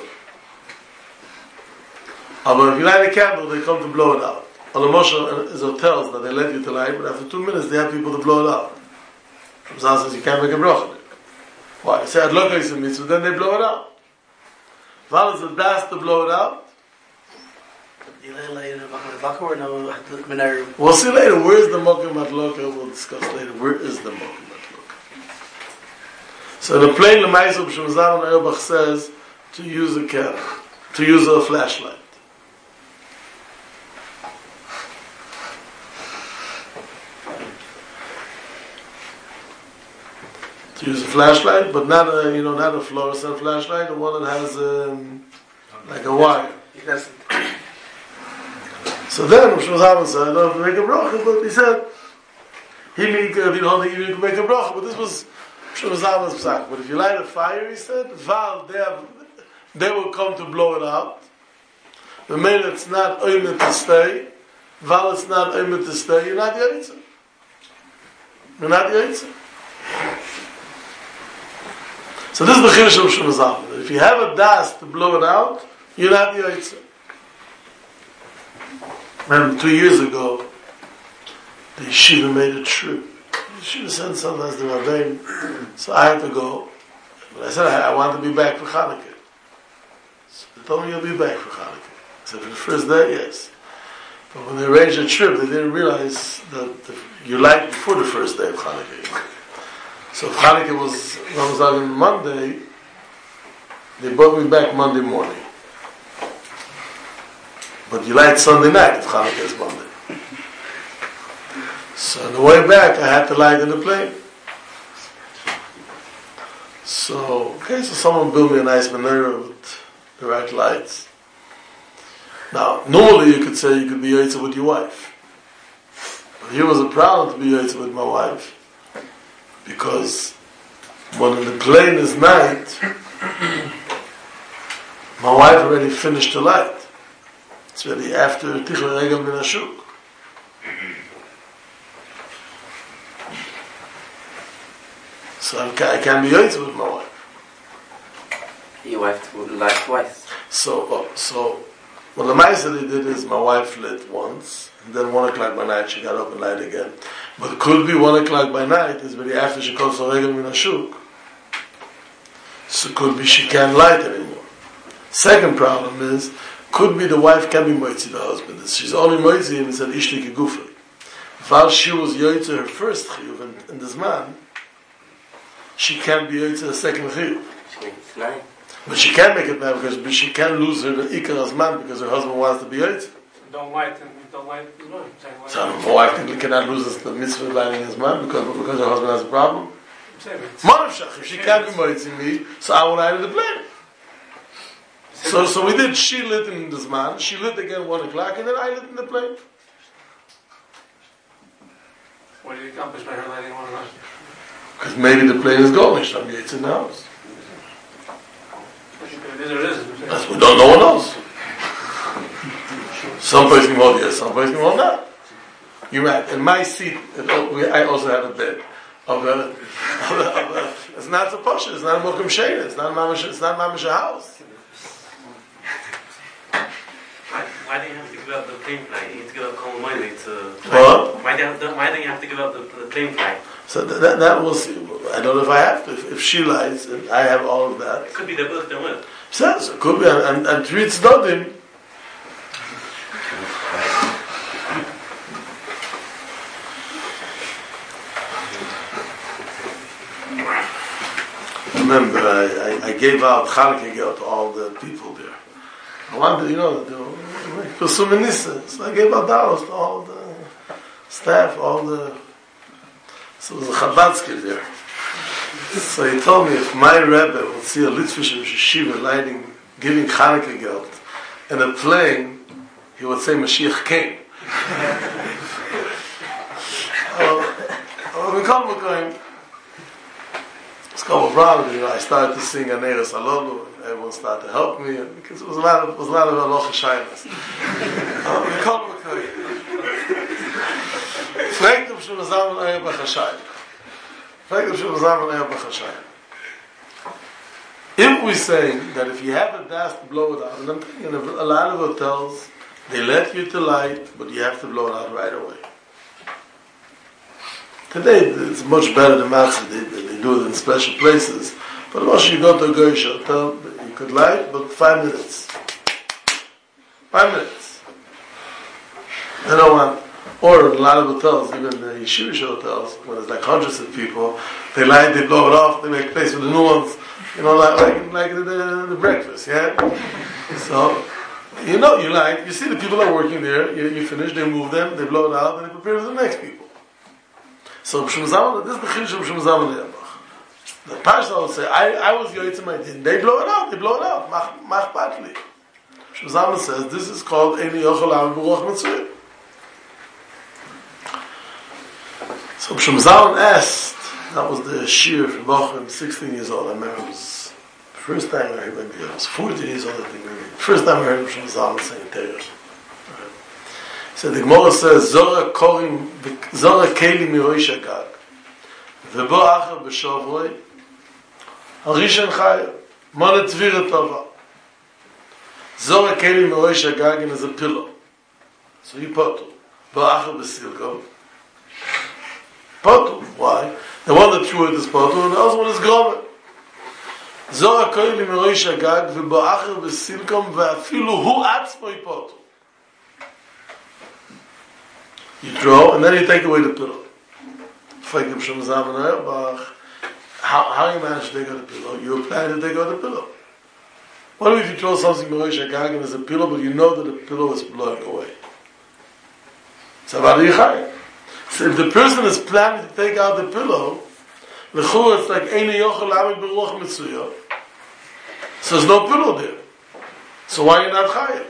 But if you light a candle, they come to blow it out. On the Moshe is hotels that they let you to light, but after two minutes they have people to blow it out. Ramzan says you can't make a bracha. Why? You say Adloka is a mitzvah, then they blow it out. Val is the das to blow it out. We'll see later. Where is the Mokim Adloka? We'll discuss later. Where is the Mokim Adloka? So the plain Lemaisa B'Shem Zalman Auerbach says to use a candle, to use a flashlight. To use a flashlight, but not a, you know, not a fluorescent flashlight, the one that has um, like a wire. So then, Shlomo Zalman said, I don't have to make a bracha, but he said, he make, uh, you don't think you can make a bracha, but this was Shlomo Zalman's psak. But if you light a fire, he said, Val, they, have, they will come to blow it out. The minute it's not oimet to stay, Val, it's not oimet to stay, you're not yaitza. You're not yaitza. So this is the chiddush of Shlomo Zalman. If you have a das to blow it out, you're not yaitza. Remember, two years ago, the yeshiva made a trip. The yeshiva sent sometimes the Rabbein, so I had to go. But I said, I, I want to be back for Chanukah. So they told me you'll be back for Chanukah. I said, for the first day, yes. But when they arranged a trip, they didn't realize that the, you light before the first day of Chanukah. So if Chanukah was, was on Monday, they brought me back Monday morning. But you light Sunday night if Chanukah is Monday. So on the way back, I had to light in the plane. So, okay, so someone built me a nice menorah with the right lights. Now, normally you could say you could be yaitza with your wife. But here was a problem to be yaitza with my wife. Because when the plane is night, my wife already finished the light. It's already after Tichel Regel Min Hashuk. So I can't be yaitza with my wife. Your wife would light twice. So, oh, so what the Maisa they did is my wife lit once, and then one o'clock by night she got up and light again. But it could be one o'clock by night, is very after she comes to Regel Min Hashuk. So it could be she can't light anymore. Second problem is, could be the wife can be moitzi the husband. She's only moitzi him and said ishti kegufay. While she was yoitzi her first chiyuv in, in this man, she can't be yoitzi the second chiyuv. She makes nine. But she can't make it now because she can't lose her ikar as man because her husband wants to be yoitzi. Don't light and don't light as well. So my wife cannot lose the mitzvah of lighting his man because because her husband has a problem. Same. Marav if she can't be moitzi me, so I will light the plane. So, so we did, she lit in this man, she lit again one o'clock, and then I lit in the plane. What did you accomplish by her lighting one o'clock? Because maybe the plane is going, Shlam Yates in the house. It is or it isn't. That's we don't, no one knows. Some person will yes, some person will not. You're right. In my seat, I also have a bed. Of a, of a, of a, it's not a posher, it's not a mokum shayna, it's not a mamash, it's not mamash house. Why, why do you have to give up the plane flight? You need to give up common money to. What? Why do you have to, why do you have to give up the, the plane flight? So that, that, that we'll see. I don't know if I have to. If, if she lies, and I have all of that. It could be the both don't win. Says it could be, and and, and treats nothing. Remember, I, I, I gave out Chanukah Geld to all the people there. I wanted, you know, to pursue Menissa. So I gave out dollars to all the staff, all the. So there was a Chabadsky there. So he told me if my Rebbe would see a Litvish Yeshiva lighting, giving Chanukah Geld, and a plane, he would say Mashiach came. we come with it's called a problem. You know, I started to sing Aneres Alolu, and everyone started to help me, and because it was a lot of it was a lot of aloha shyness. We come with him. Fragt ob schon zusammen euer Bachashai. Fragt ob schon zusammen euer Bachashai. If we say that if you have a das to blow it out, and I'm thinking of a lot of hotels, they let you to light, but you have to blow it out right away. Today, it's much better than Matzah. They, they do it in special places. But once you go to a Goyish hotel, you could light, but five minutes. Five minutes. They don't want, or in a lot of hotels, even the Yeshivish hotels, when there's like hundreds of people, they light, they blow it off, they make place for the new ones, you know, like like, like the, the, the breakfast, yeah? So, you know, you light, you see the people are working there, you, you finish, they move them, they blow it out, and they prepare for the next people. So, this is the Chiddush of Shum Zaman Le'Yabach. The Pasha will say, I, I was Yoitzim, I didn't. They blow it out, they blow it out. Mach, mach patli. Shum Zaman says, this is called Eini Yochel Am B'Ruach Mitzvah. So, Shum Zaman asked, that was the Shir from Bochum, sixteen years old. I remember it was the first time I heard, maybe I was fourteen years old, I think, maybe. First time I heard Shum Zaman saying Teresh. So the Gemara says, Zora korim, Zora keli miroish agag. V'bo acher b'shovroi, Harishan chaya, Mona tvira tova. Zora keli miroish agag is a pillow. So you potu. Bo acher b'silko. Potu. Why? The one that threw it is potu, and the other one is grover. Zora keli miroish agag, V'bo acher b'silkom, V'afilu hu atzmoi potu. You throw, and then you take away the pillow. How, how you manage to take out the pillow? You plan to take out the pillow. What if you throw something Morosh Hagagim as a pillow, but you know that the pillow is blowing away? So if the person is planning to take out the pillow, it's like Eini Yochel Amid B'Ruach Mitzuyah. So there's no pillow there. So why are you not chayav?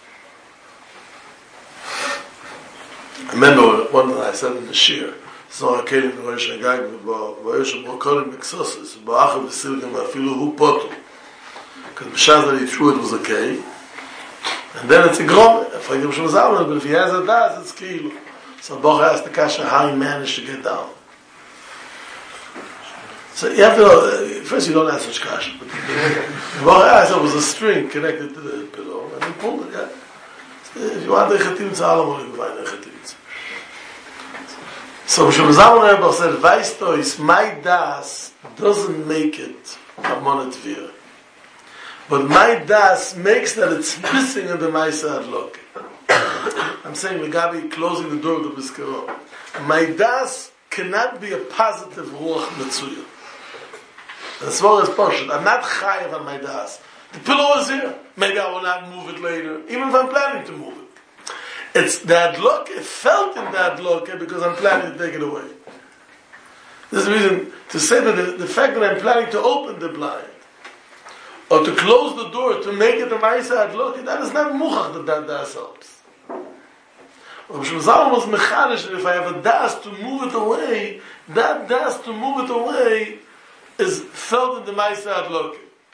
I remember one that I said in the Shir, so I came to the Rosh Hagag, V'Yosh B'Kolim Miksosis, B'Achav V'Silgim V'Afilu Hu Potu. Because B'Shaz that he threw it was okay. And then it's a Grom, if I give Shem Zalman, but if he has a Das, it's Kilu. So Bocha asked the Kasha how he managed to get down. So you have to know, first you don't ask such Kasha, but Bocha asked, there was a string connected to the pillow, and he pulled it, yeah. If you want the Chatim Tzalom, you can find the Chatim. So Shum Zaman Rebbe said, Weistois, my das doesn't make it a monetvir. But my das makes that it's missing in the Maisa Adlok. I'm saying, Legabi closing the door of the Biskero. My das cannot be a positive Ruach Metzuya. As far as Pashut, I'm not chayav on my das. The pillow is here. Maybe I will not move it later, even if I'm planning to move it. It's that look, it felt in that look because I'm planning to take it away. There's a reason to say that the, the fact that I'm planning to open the blind or to close the door to make it a Ma'isa Adlok, that is not muchach that that das helps. Rav Shlomo Zalman was mechanish that if I have a das to move it away, that das to move it away is felt in the Ma'isa Adlok.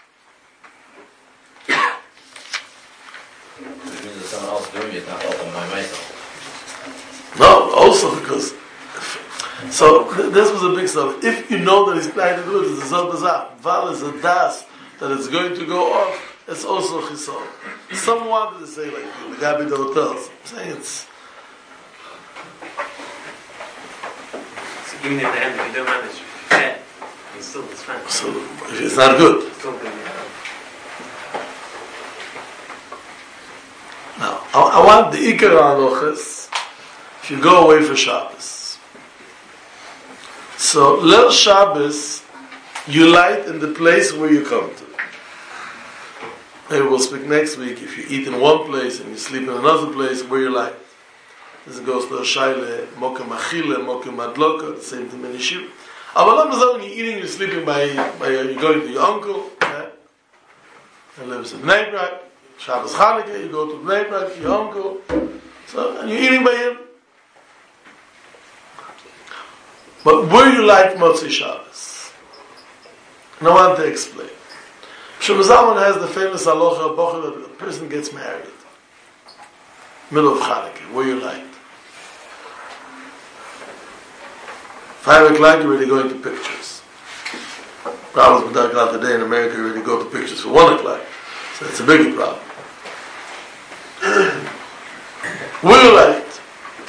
Which means that someone else doing it, not helping by myself. No, also because. So th- this was a big stuff. If you know that he's planning to do it, it's a zot Val is a das that it's going to go off. It's also chisol. Some wanted to say like the Gabi the hotels. I'm saying it's. So even at the end, if you don't manage, yeah, it's still it's fine. So if it's not good. It's still good. Yeah. Now, I, I want the Ikar Halochas if you go away for Shabbos. So, Leil Shabbos, you light in the place where you come to. Maybe we'll speak next week. If you eat in one place and you sleep in another place, where you light. This goes to Shaila, Mokem Achille, Mokem Adloka, the same thing in Yeshiva. But when you're eating, you're sleeping by, by you're going to your uncle, yeah? He lives in Bnei Brak. Shabbos Chanukah, you go to Bnei Brak, your uncle, so, and you're eating by him. But where you light Motzei Shabbos? And I want to explain. Shlomo Zalman has the famous halacha bocher that a person gets married. Middle of Chanukah, where you light. Five o'clock, you're already going to pictures. Problems with dark out today in America, you already go to pictures for one o'clock. So it's a bigger problem. Where you light?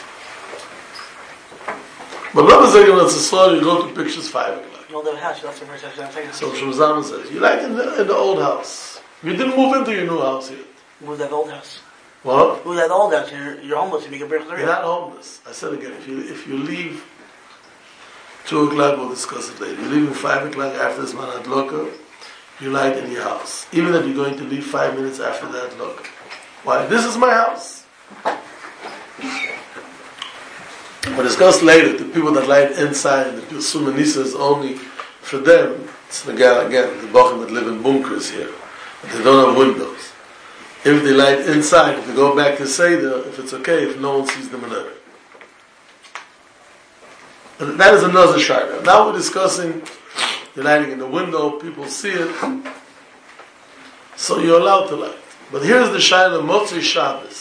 But Rabbi Zegan, it's a story, you go to pictures five o'clock. You don't have a house, you left the first time. So Shlomo Zalman says, you light in the, in the old house. You didn't move into your new house yet. Move that old house. What? Move that old house, you're, you're homeless, you make a break. You're not homeless. I said again, if you if you leave two o'clock, we'll discuss it later. You're leaving five o'clock after this man adloka, you light in your house. Even if you're going to leave five minutes after that adloka. Why? This is my house. We'll discuss later, the people that light inside, the Pilsum Nisa is only for them. It's the guy again, the Bochum that live in bunkers here. But they don't have windows. If they light inside, if they go back to Seder, if it's okay, if no one sees the menorah. But that is another shayla. Now we're discussing the lighting in the window, people see it, so you're allowed to light. But here's the shayla, Motzei Shabbos.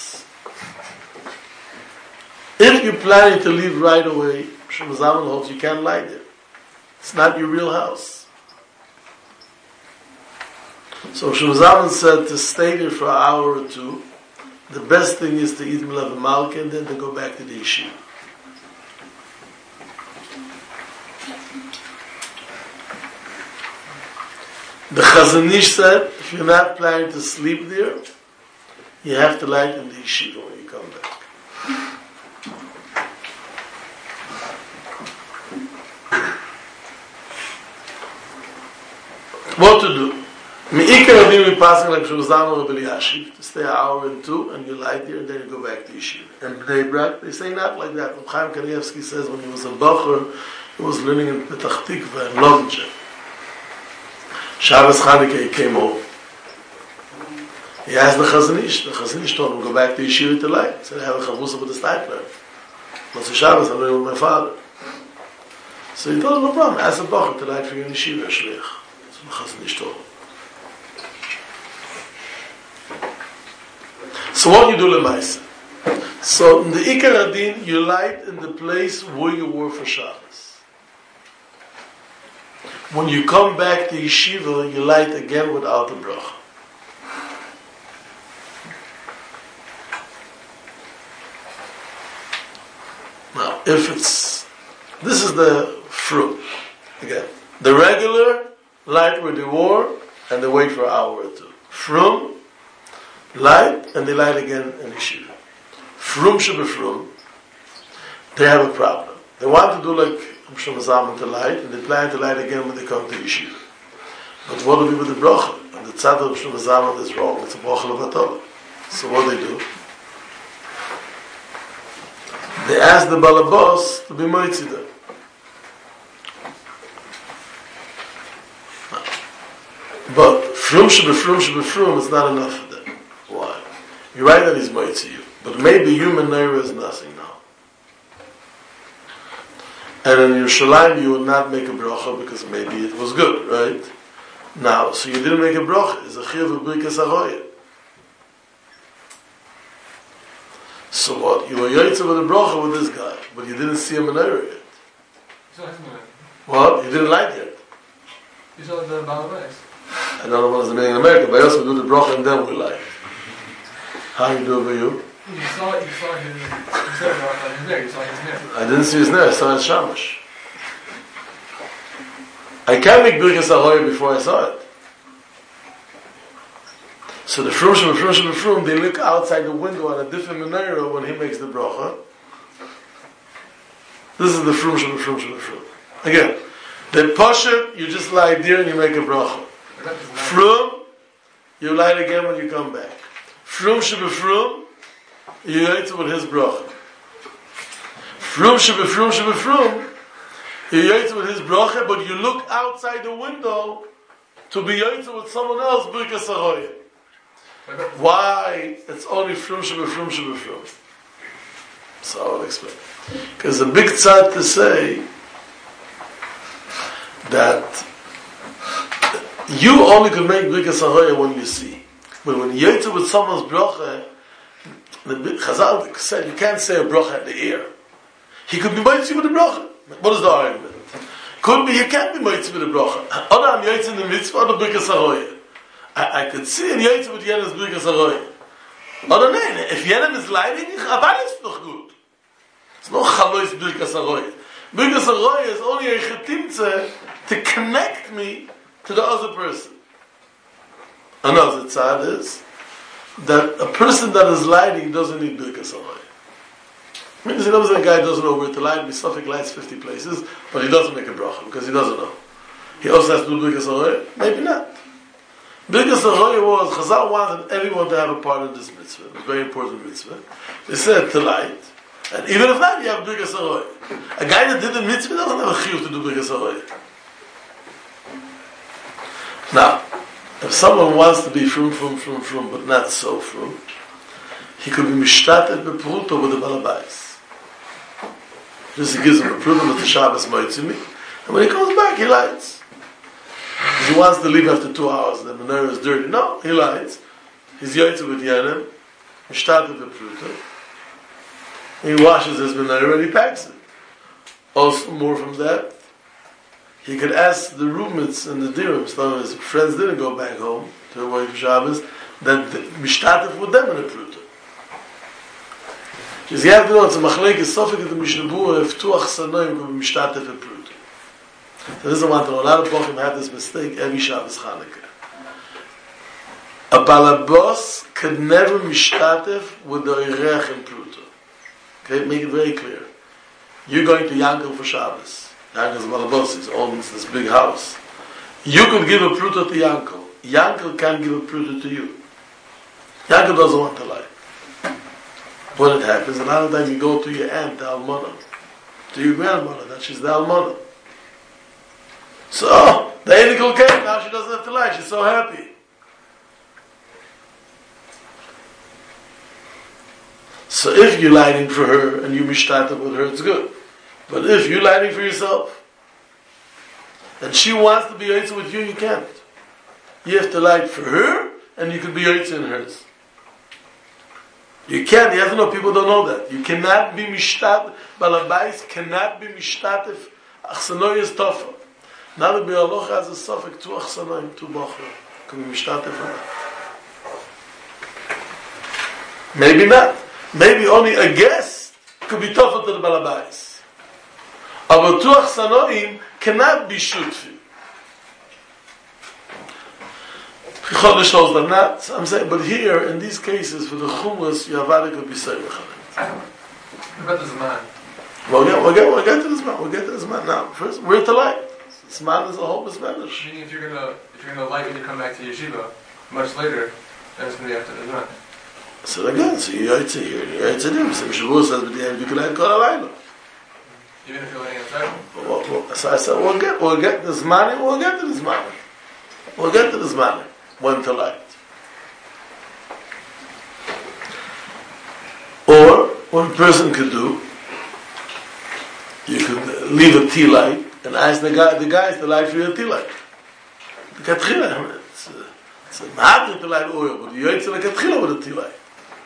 If you're planning to leave right away, Shlomo Zalman holds you can't light there. It's not your real house. So Shlomo Zalman said to stay there for an hour or two. The best thing is to eat Melav Malka and then to go back to the yeshiva. The Chazon Ish said, if you're not planning to sleep there, you have to light in the yeshiva when you come back. What to do? Me'ikar Adin we passing like Shlomo Zalman or Beli Yashiv, to stay an hour and two, and you light there, and then you go back to yeshiva. And Bnei Brak, they say not like that. Reb Chaim Kanievsky says when he was a bacher, he was living in Petach Tikva in Lodz. Shabbos Chanukah, he came home. He asked the Chazon Ish. The Chazon Ish told him, go back to yeshiva to light. He said, I have a chavrusa with the Steipler. What's the Shabbos? I'm living with my father. So he told him, no problem, ask the bacher to light for you in yeshiva, Shliach. That's what the Chazon Ish told him. So what you do lemaisa? So in the Ikar Adin, you light in the place where you were for Shabbos. When you come back to yeshiva, you light again without the bracha. Now, if it's, this is the fruit. Again, the regular light where they were, and they wait for an hour or two. From light, and they light again in yeshiva. Frum shebefrum, they have a problem. They want to do like Shlomo Zalman to light, and they plan to light again when they come to yeshiva. But what do we with the bracha? And the tzad of Shlomo Zalman is wrong. It's a bracha levatol. So what do they do? They ask the balabos to be moitzida. But frum shebefrum shebefrum is not enough for them. Why? You're right that he's moitzi you, but maybe human naira is nothing now. And in Yerushalayim you would not make a bracha because maybe it was good, right? Now, so you didn't make a bracha. It's a chiyuv of b'rikas haroya. So what? You were yaitza with a bracha with this guy, but you didn't see a menorah yet. What? You didn't light yet. You saw the balabais. I don't know what is the meaning in America, but I also do the bracha and then we light. How you do it for you? You saw it, you saw his, you saw his name, you saw his name. I didn't see his name, I saw his shamash. I can't make Birkas Ahoy before I saw it. So the Frushim, the Frushim, the Frushim, they look outside the window on a different menorah when he makes the bracha. This is the Frushim, the Frushim, the Frushim. Again, the Pasha, you just lie there and you make a bracha. Frum, you light again when you come back. Frum shebefrum, you yaitz with his bracha. Frum shebefrum shebefrum, you yaitz with his bracha, but you look outside the window to be yaitz with someone else, b'rikas haroya. Why? It's only frum shebefrum shebefrum. So I'll explain. Because the big tzad to say that you only can make Birkas HaHoya when you see. But when you yotze with someone's bracha, the Chazal said you can't say a bracha at the ear. He could be mitzvah with the bracha. What is the argument? Could be, he can't be mitzvah with the bracha. Other I'm yotze in the mitzvah, or the Birkas HaHoya. I, I could see in yotze with Yenem's Birkas HaHoya. Other nein, if Yenem is lighting, Chabal is doch gut. It's no Chalois Birkas HaHoya. Birkas HaHoya is only a chetimtze to connect me to the other person. Another tzad is that a person that is lighting doesn't need Birkas HaHoya. I mean, sometimes a guy doesn't know where to light, Misafik lights fifty places, but he doesn't make a bracha because he doesn't know. He also has to do Birkas HaHoya? Maybe not. Birkas HaHoya was, Chazal wanted everyone to have a part of this mitzvah. It was a very important mitzvah. They said to light, and even if not, you have Birkas HaHoya. A guy that did the mitzvah doesn't have a chiyuv to do Birkas HaHoya. Now, if someone wants to be frum, frum, frum, frum, but not so frum, he could be mishtatet bepruto with the balabais. Just he gives him a pruto with the Shabbos moitzimi, and when he comes back, he lights. If he wants to leave after two hours, the menorah is dirty. No, he lights. He's yotze with Yenem, mishtatet bepruto. He washes his menorah and he packs it. Also, more from that, he could ask the roommates and the dirim, some of his friends didn't go back home to avoid Shabbos, that mishtatet with them in a pruto. Because you have to know, it's a machlek, it's sofik at the Mishnah if two achsanoim could be mishtatet with pruto. So this is one thing, a lot of Bochum have this mistake every Shabbos Chanukah. A balabos could never mishtatet with the oirech in pruto. Okay, make it very clear. You're going to Yankel for Shabbos. Yankel's balabos, he owns this big house. You could give a pruto to Yankel. Yankel can't give a pruto to you. Yankel doesn't want to lie. When it happens, a lot of times you go to your aunt, the almana, to your grandmother, that she's the almana. So, the Einikol came, now she doesn't have to lie, she's so happy. So if you're lighting for her and you mishtatet with her, it's good. But if you're lighting for yourself, and she wants to be yotze with you, you can't. You have to light for her, and you could be yotze in hers. You can't, you have to know, people don't know that. You cannot be mishtat, balabais cannot be mishtatif, achsanoy is tofa. Now the Bialoch has a suffix, two achsanoyim, two bochra. Can be mishtatif or not? Maybe not. Maybe only a guest could be tofa to the balabais. But two achsanoyim cannot be shutfi. Chodesh shows them not. So I'm saying, but here, in these cases, for the chumas, Yavada could be saying What about the Zman? Well, yeah, we'll get, we'll get to the Zman. We'll get to the Zman. Now, first, we're to light. Zman is a whole Spanish. Meaning if you're gonna if you're gonna light when you come back to yeshiva much later, then it's gonna be after the Zman. So again, so you're yotze here, you're yotze there. So Shavuot says, but the end, you can light kol halayla. Even if you're lighting outside? Well, well, so I said, we'll get, we'll get the Zman, we'll get to the Zman. We'll get to the Zman. When to light. Or, what a person could do, you could leave a tea light and ask the guy, the guys to light for your tea light. The katchila, it's a, it's a matter to light oil, but you yotze the katchila with a tea light.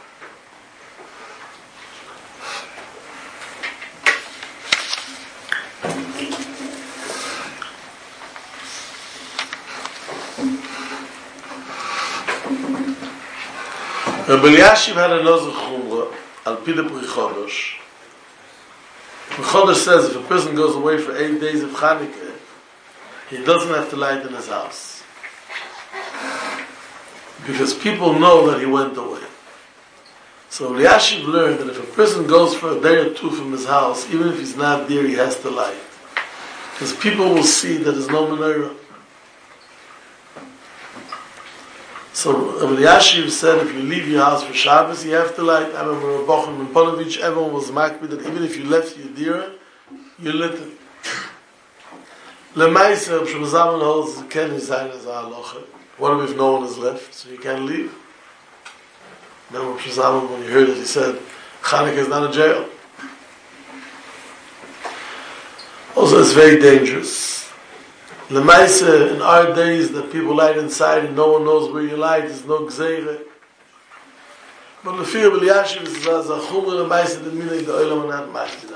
Rabbi Elyashiv had another chumrah, al pi the Pri Chodesh. Pri Chodesh says if a person goes away for eight days of Chanukah, he doesn't have to light in his house. Because people know that he went away. So Rabbi Elyashiv learned that if a person goes for a day or two from his house, even if he's not there, he has to light. Because people will see that there's no menorah. So Rabbi Elyashiv said, if you leave your house for Shabbos, you have to light. I remember Rabbi Bochum and Ponovich, everyone was makbid that even if you left your dira, you lit it. Lemaisa, Rabbi Shemazalman holds, Ken Yizayin as a halacha. What if no one is left, so you can't leave? Remember Rabbi Shemazalman, when you heard it, he said, Chanukah is not a jail. Also, it's very dangerous. Lemaisa, in our days that people light inside and no one knows where you light, there's no gzeire. But the fear of Eliashiv is as a chumra lemaisa the meaning the oilam and not mashti.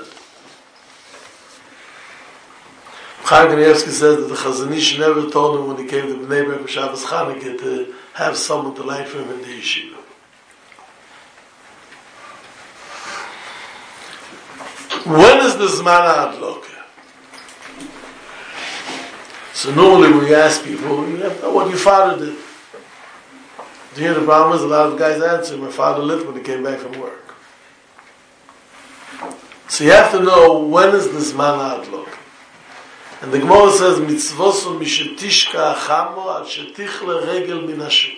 Chaim Kanievsky says that the Chazanish never told him when he came to Bnei Brak for Shabbos Chanukah to have someone to light for him in the yeshiva. When is the Zman HaAdloka? So normally when you ask people, you have to know what your father did. Do you hear the problem is a lot of guys answer, my father lit when he came back from work. So you have to know when is the Zman HaAdloka. And the Gemara says, Mitzvosu mishetishka achamo ad shetichle regel min hashuk.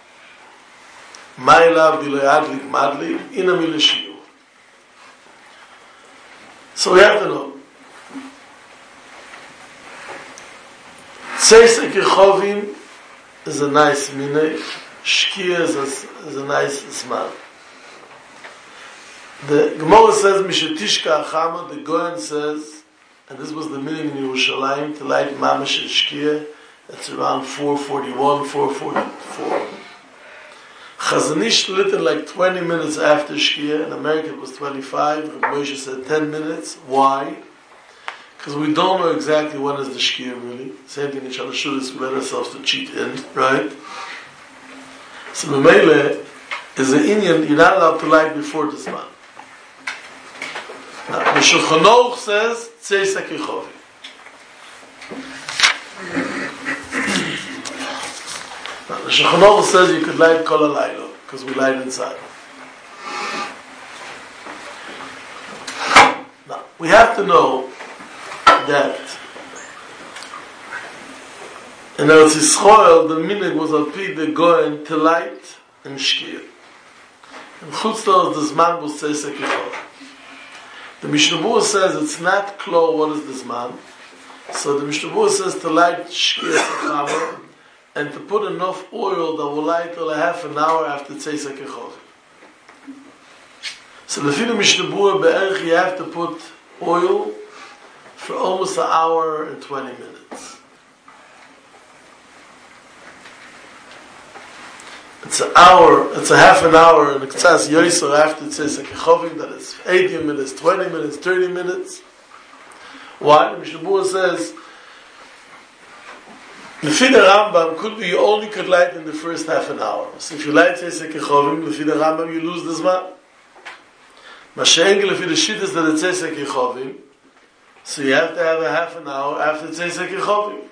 Mailav dilo yadlik madlik, ina mileshiyu. So we have to know. Tzeisek Yechovim is a nice minay. Shkia is a, is a nice zman. The Gemara says, Mishetishka achamo, the Goyen says, and this was the meaning in Yerushalayim, to light Mamash and Shkia. It's around four forty-one, four forty-four. Chazanish lit in like twenty minutes after Shkia. In America it was twenty-five. Rabbi Moshe said ten minutes. Why? Because we don't know exactly when is the Shkia really. Same thing in Shalashudis, we let ourselves to cheat in, right? So Memele is an Indian, you're not allowed to light before this man. Now, the Shulchan Aruch says, Tzeisek Yechovim. Now, the Shulchan Aruch says you could light Kol HaLaylo, because we light inside. Now, we have to know that in Eretz Yisrael, the minhag was al pi the Goyen to light and Shkia. In Chutz La'or, the Zman was Tzeisek Yechovim. The Mishnah Berurah says it's not clear what is this man. So the Mishnah Berurah says to light Shkia Sechama and to put enough oil that will light till a half an hour after Tzeisek Yechovim. So the Fina Mishnah Berurah be'erich you have to put oil for almost an hour and twenty minutes. It's an hour, it's a half an hour, and it says Yosef after Tzeisek Yechovim, that is eighteen minutes, twenty minutes, thirty minutes. Why? The Mishnah Berurah says, Lefi the Rambam could be you only could light in the first half an hour. So if you light Tzeisek Yechovim, Lefi the Rambam, you lose the Zman. Mashengi Lefi the Shittas that it's Tzeisek Yechovim, so you have to have a half an hour after Tzeisek Yechovim.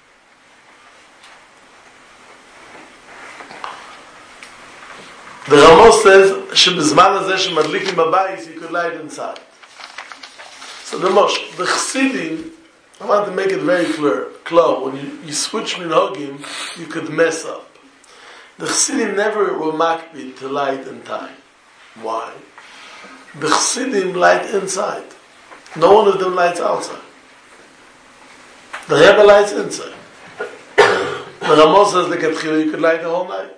The Ramos says, "Shebizman hazeh shemadlikim babayis, you could light inside." So the Moshe, the Chassidim, I want to make it very clear. Clear, when you, you switch minhagim, you could mess up. The Chassidim never were makbid to light in time. Why? The Chassidim light inside. No one of them lights outside. The Rebbe lights inside. The Ramos says, the Ketchila, you could light the whole night.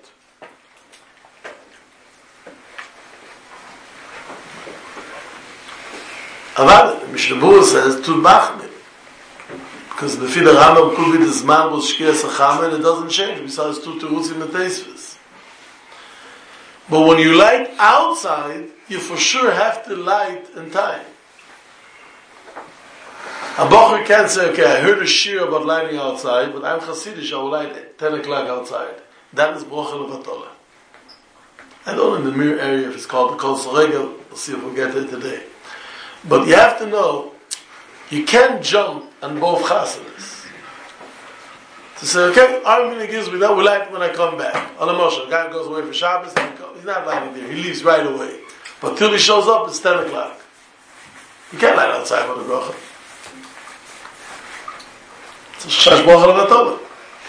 Aval, Mishnah Berurah says, Tul Machmir. Because the Fida Rambam could be the Zman was Shkia Sechama and it doesn't change, besides two Terutzim and Teisvis. But when you light outside, you for sure have to light in time. A Bocher can't say, okay, I heard a shir about lighting outside, but I'm Hasidish, I will light at ten o'clock outside. That is Brocha Levatola. I don't know in the mirror area if it's called the Kol Soregel, we'll see if we'll get to it today. But you have to know, you can't jump on both chasanas. To say, okay, our minhag is we know we light when I come back. On a Moshe, a guy goes away for Shabbos, and he comes, he's not lighting there, he leaves right away. But till he shows up, it's ten o'clock. You can't light outside with the bracha. It's a shash bracha levatova.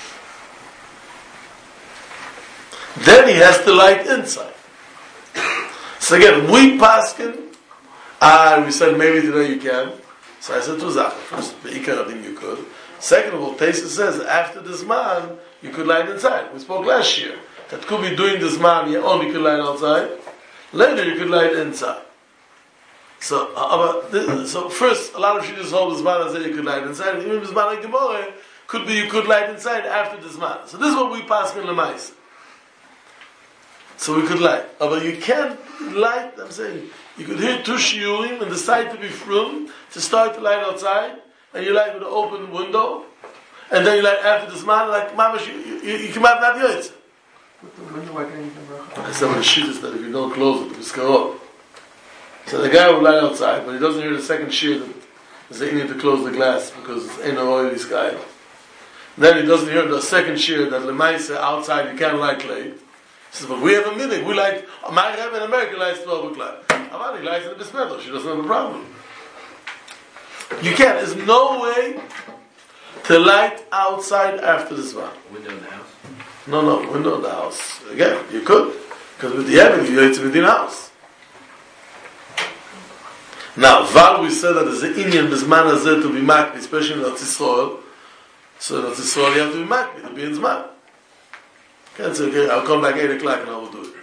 Then he has to light inside. So again, we paskin. Ah, we said maybe today you can. So I said two zachar. First, the ikar adim you could. Second of all, Teisa says after this man you could light inside. We spoke last year that could be doing this man you only could light outside. Later you could light inside. So, uh, this, so first, a lot of shittas hold this man and say you could light inside. Even this man like Gemara could be you could light inside after the Zman. So this is what we pass in Lamaisa. So we could light. Oh, but you can't light, I'm saying, you could hear two shiurim and decide to be frum, to start to light outside, and you light with an open window, and then you light after the Zman, like, Mamash, you, you, you come out not yoitz. I said, well, the shit is that if you don't close it, it's go up. So the guy will light outside, but he doesn't hear the second shear that they need to close the glass because it's ain't no oily sky. Then he doesn't hear the second shear that Lemaisa outside you can't light late. He says, but we have a minute. We light, my Rebbe in America lights twelve o'clock. Avani lights in the Bismillah. She doesn't have a problem. You can't. There's no way to light outside after the Zman. Window in the house? No, no, window in the house. Again, you could. Because with the Evan, you light within the house. Now, while we said that there's an Indian Bisman Hazeh to be makbi, especially in Eretz Yisrael, so in Eretz Yisrael you have to be makbi, to be in Zman. Can't say, okay, I'll come back eight o'clock and I will do it.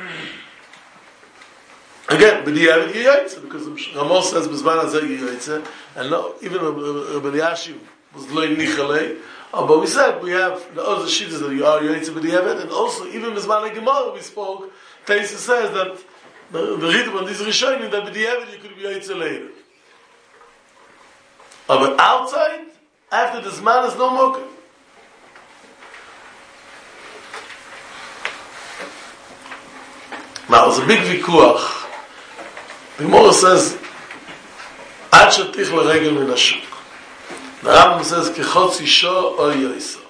Again, but you have it Yiyaitze, because Ramos says Bisman Hazeh Yiyaitze, and no, even Rabbi Yashi was loy nichalei, oh, but we said we have the other shittas that you are Yiyaitze, but you have it, and also even Bisman Gemara we spoke, Taisa says that the the rhythm of this Rishonim that with the evidence you could be Yitzhak later. Oh, but outside, after this man is no mokum. Now, it's a big vikuach. The Gemara says, Ad shetich l'regel min hashuk. The Rambam says, Kechotz isha o yoisa.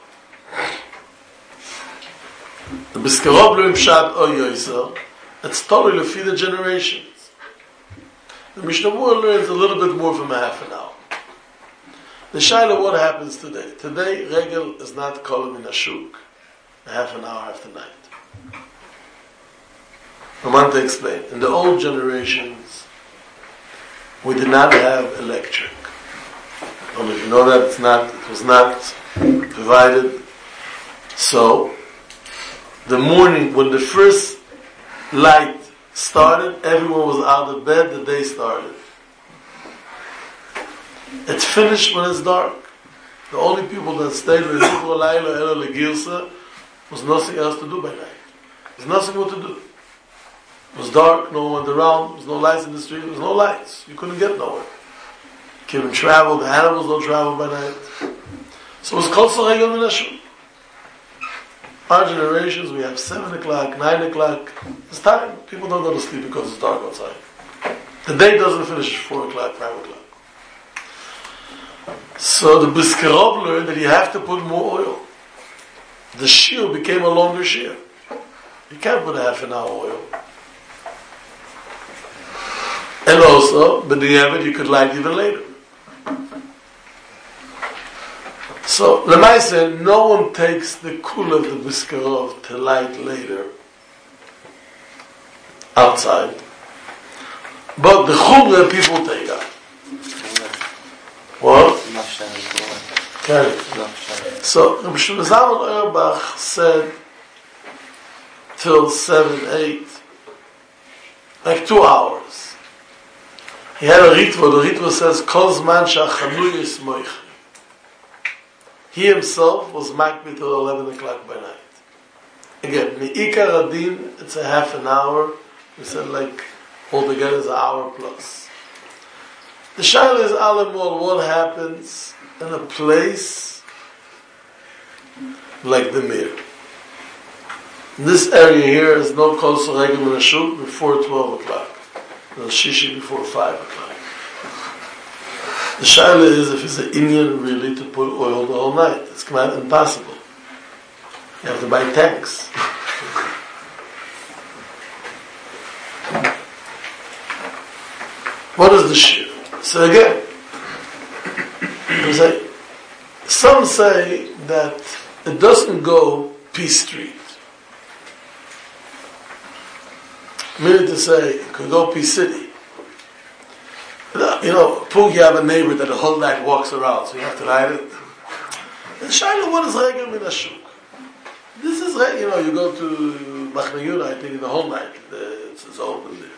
The Biskarov lo imshad o yoisa. It's totally to feed the generations. The Mishnah Berurah learns a little bit more from a half an hour. The Shaila, what happens today? Today, Regel is not calling in a shuk, a half an hour after night. I want to explain. In the old generations, we did not have electric. I don't know if you know that, it's not, it was not provided. So, the morning, when the first light started, everyone was out of bed, the day started. It's finished when it's dark. The only people that stayed with Layla was nothing else to do by night. There's nothing more to do. It was dark, no one went around, there was no lights in the street, there was no lights. You couldn't get nowhere. You couldn't travel, the animals don't travel by night. So it was called Regel min hashuk. Our generations, we have seven o'clock, nine o'clock. It's time. People don't go to sleep because it's dark outside. The day doesn't finish at four o'clock, five o'clock. So the Biskarov learned that you have to put more oil. The shear became a longer shear. You can't put a half an hour oil. And also, but the Yemen, you could light even later. So, Lemaisa, no one takes the kula of the Biskarov to light later outside. But the chumrah people take out. What? Okay. So, Rabbi Shmuel Zalman Auerbach said till seven, eight, like two hours. He had a ritva. The ritva says, Kol zman sha'chanui is moich. He himself was makbid till eleven o'clock by night. Again, Me'ikar Adin, it's a half an hour. We said like, altogether is an hour plus. The shaila is alamol, what happens in a place like the Mir. This area here is no kol regel min hashuk before twelve o'clock. No shishi before five o'clock. The shaila is if it's an Indian really to put oil the whole night. It's impossible. You have to buy tanks. What is the shear? So again, say, some say that it doesn't go P Street. Meaning to say, it could go P City. You know, Pug, you have a neighbor that the whole night walks around, so you have to light it. And Shaila, what is Regel min hashuk? This is, you know, you go to Machne Yehuda, I think, the whole night. It's, it's open there.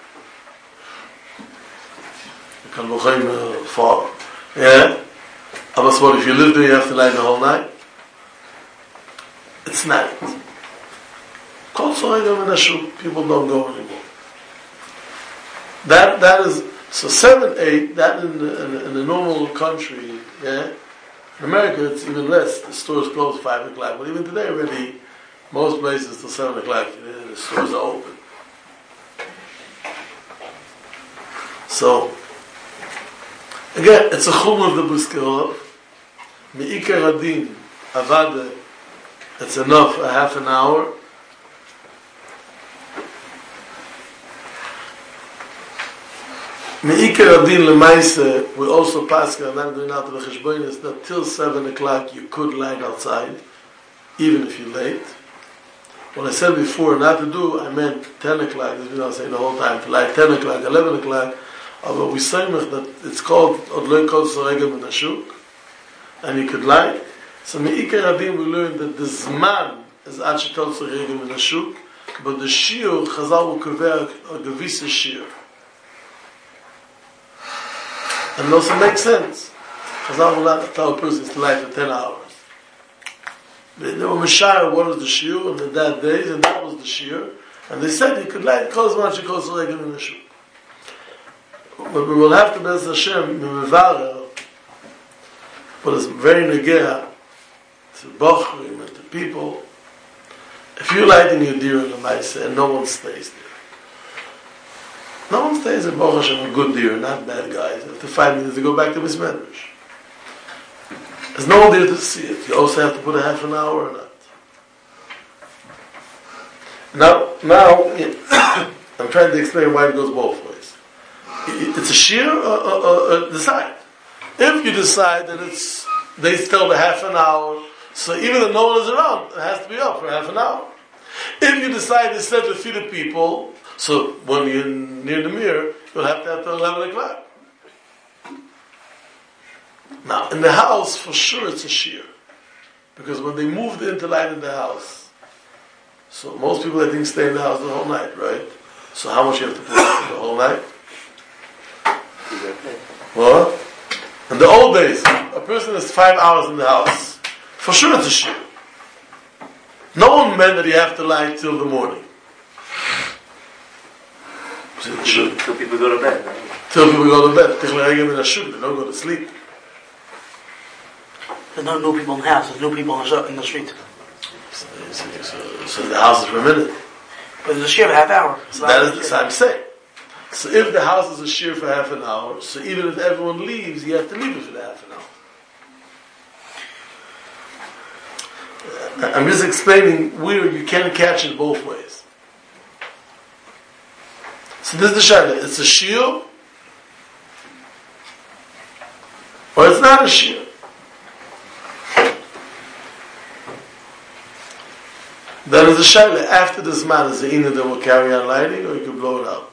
You can go home far. Yeah? But what if you live there, you have to light the whole night? it's night. Kol Soregem in Ashuk, people don't go anymore. That, that is, so seven, eight, that in the, in the, in the normal country, yeah, in America it's even less, the stores close five o'clock, but even today already, most places till seven o'clock, yeah, the stores are open. So, again, it's a chum of the Brisker. Me'ikar adin, avada, it's enough, a half an hour. Me'ikar adin lemaise, we also pass, I'm not doing out to the cheshboin, it's that till seven o'clock you could light outside, even if you're late. When I said before not to do, I meant ten o'clock, as we don't say the whole time, to light ten o'clock, eleven o'clock, although we say that it's called Odloi Kol Soregem in Ashuk, and you could light. So Me'ikar Adin we learned that the Zman is Ad Kol Soregem in Ashuk, but the Shiur, Chazal will convey a gewisse Shiur. And it also makes sense. Chazal will not tell a person to light for ten hours. They, they were Meshayah, what was the Shiur in that days, and that was the Shiur. And they said you could light Kol Zman Kol Soregem in Ashuk. But we will have to Bez Hashem Mimevara, but it's very negea to Bochrim and to people. If you're lighting your deer in the Maisa and no one stays there, no one stays in Baruch Hashem, a good deer, not bad guys. After five minutes, they go back to Miss Medrash. There's no one there to see it. You also have to put a half an hour or not. Now, now I'm trying to explain why it goes both ways. It's a shear or, or, or, or decide. If you decide that it's they still the half an hour, so even if no one is around, it has to be up for half an hour. If you decide instead to feed the people, so when you're near the mirror, you'll have to have till eleven o'clock. Now, in the house, for sure it's a shear. Because when they moved into light in the house, so most people I think stay in the house the whole night, right? So how much you have to put up for the whole night? What? In the old days, a person is five hours in the house. For sure it's a shear. No one meant that you have to lie till the morning. Till people go to bed. Right? Till people go to bed. They don't go to sleep. There's no new people in the house, there's new people in the street. So, so, so, so the house is for a minute. But there's a shear of a half hour. So that is the same saying. So if the house is a shear for half an hour, so even if everyone leaves, you have to leave it for the half an hour. I'm just explaining where you can catch it both ways. So this is the shayla. It's a shear, or it's not a shear. Then is the shayla. After this man is the inner that will carry on lighting, or you can blow it out.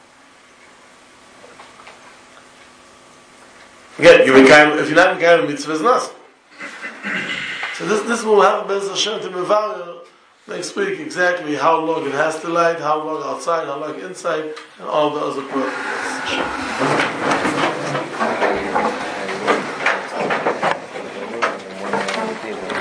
Again, you're if you're not in mitzvah, it's not. So this this will have Bez Hashem to Mevarer next week exactly how long it has to light, how long outside, how long inside, and all the other purposes.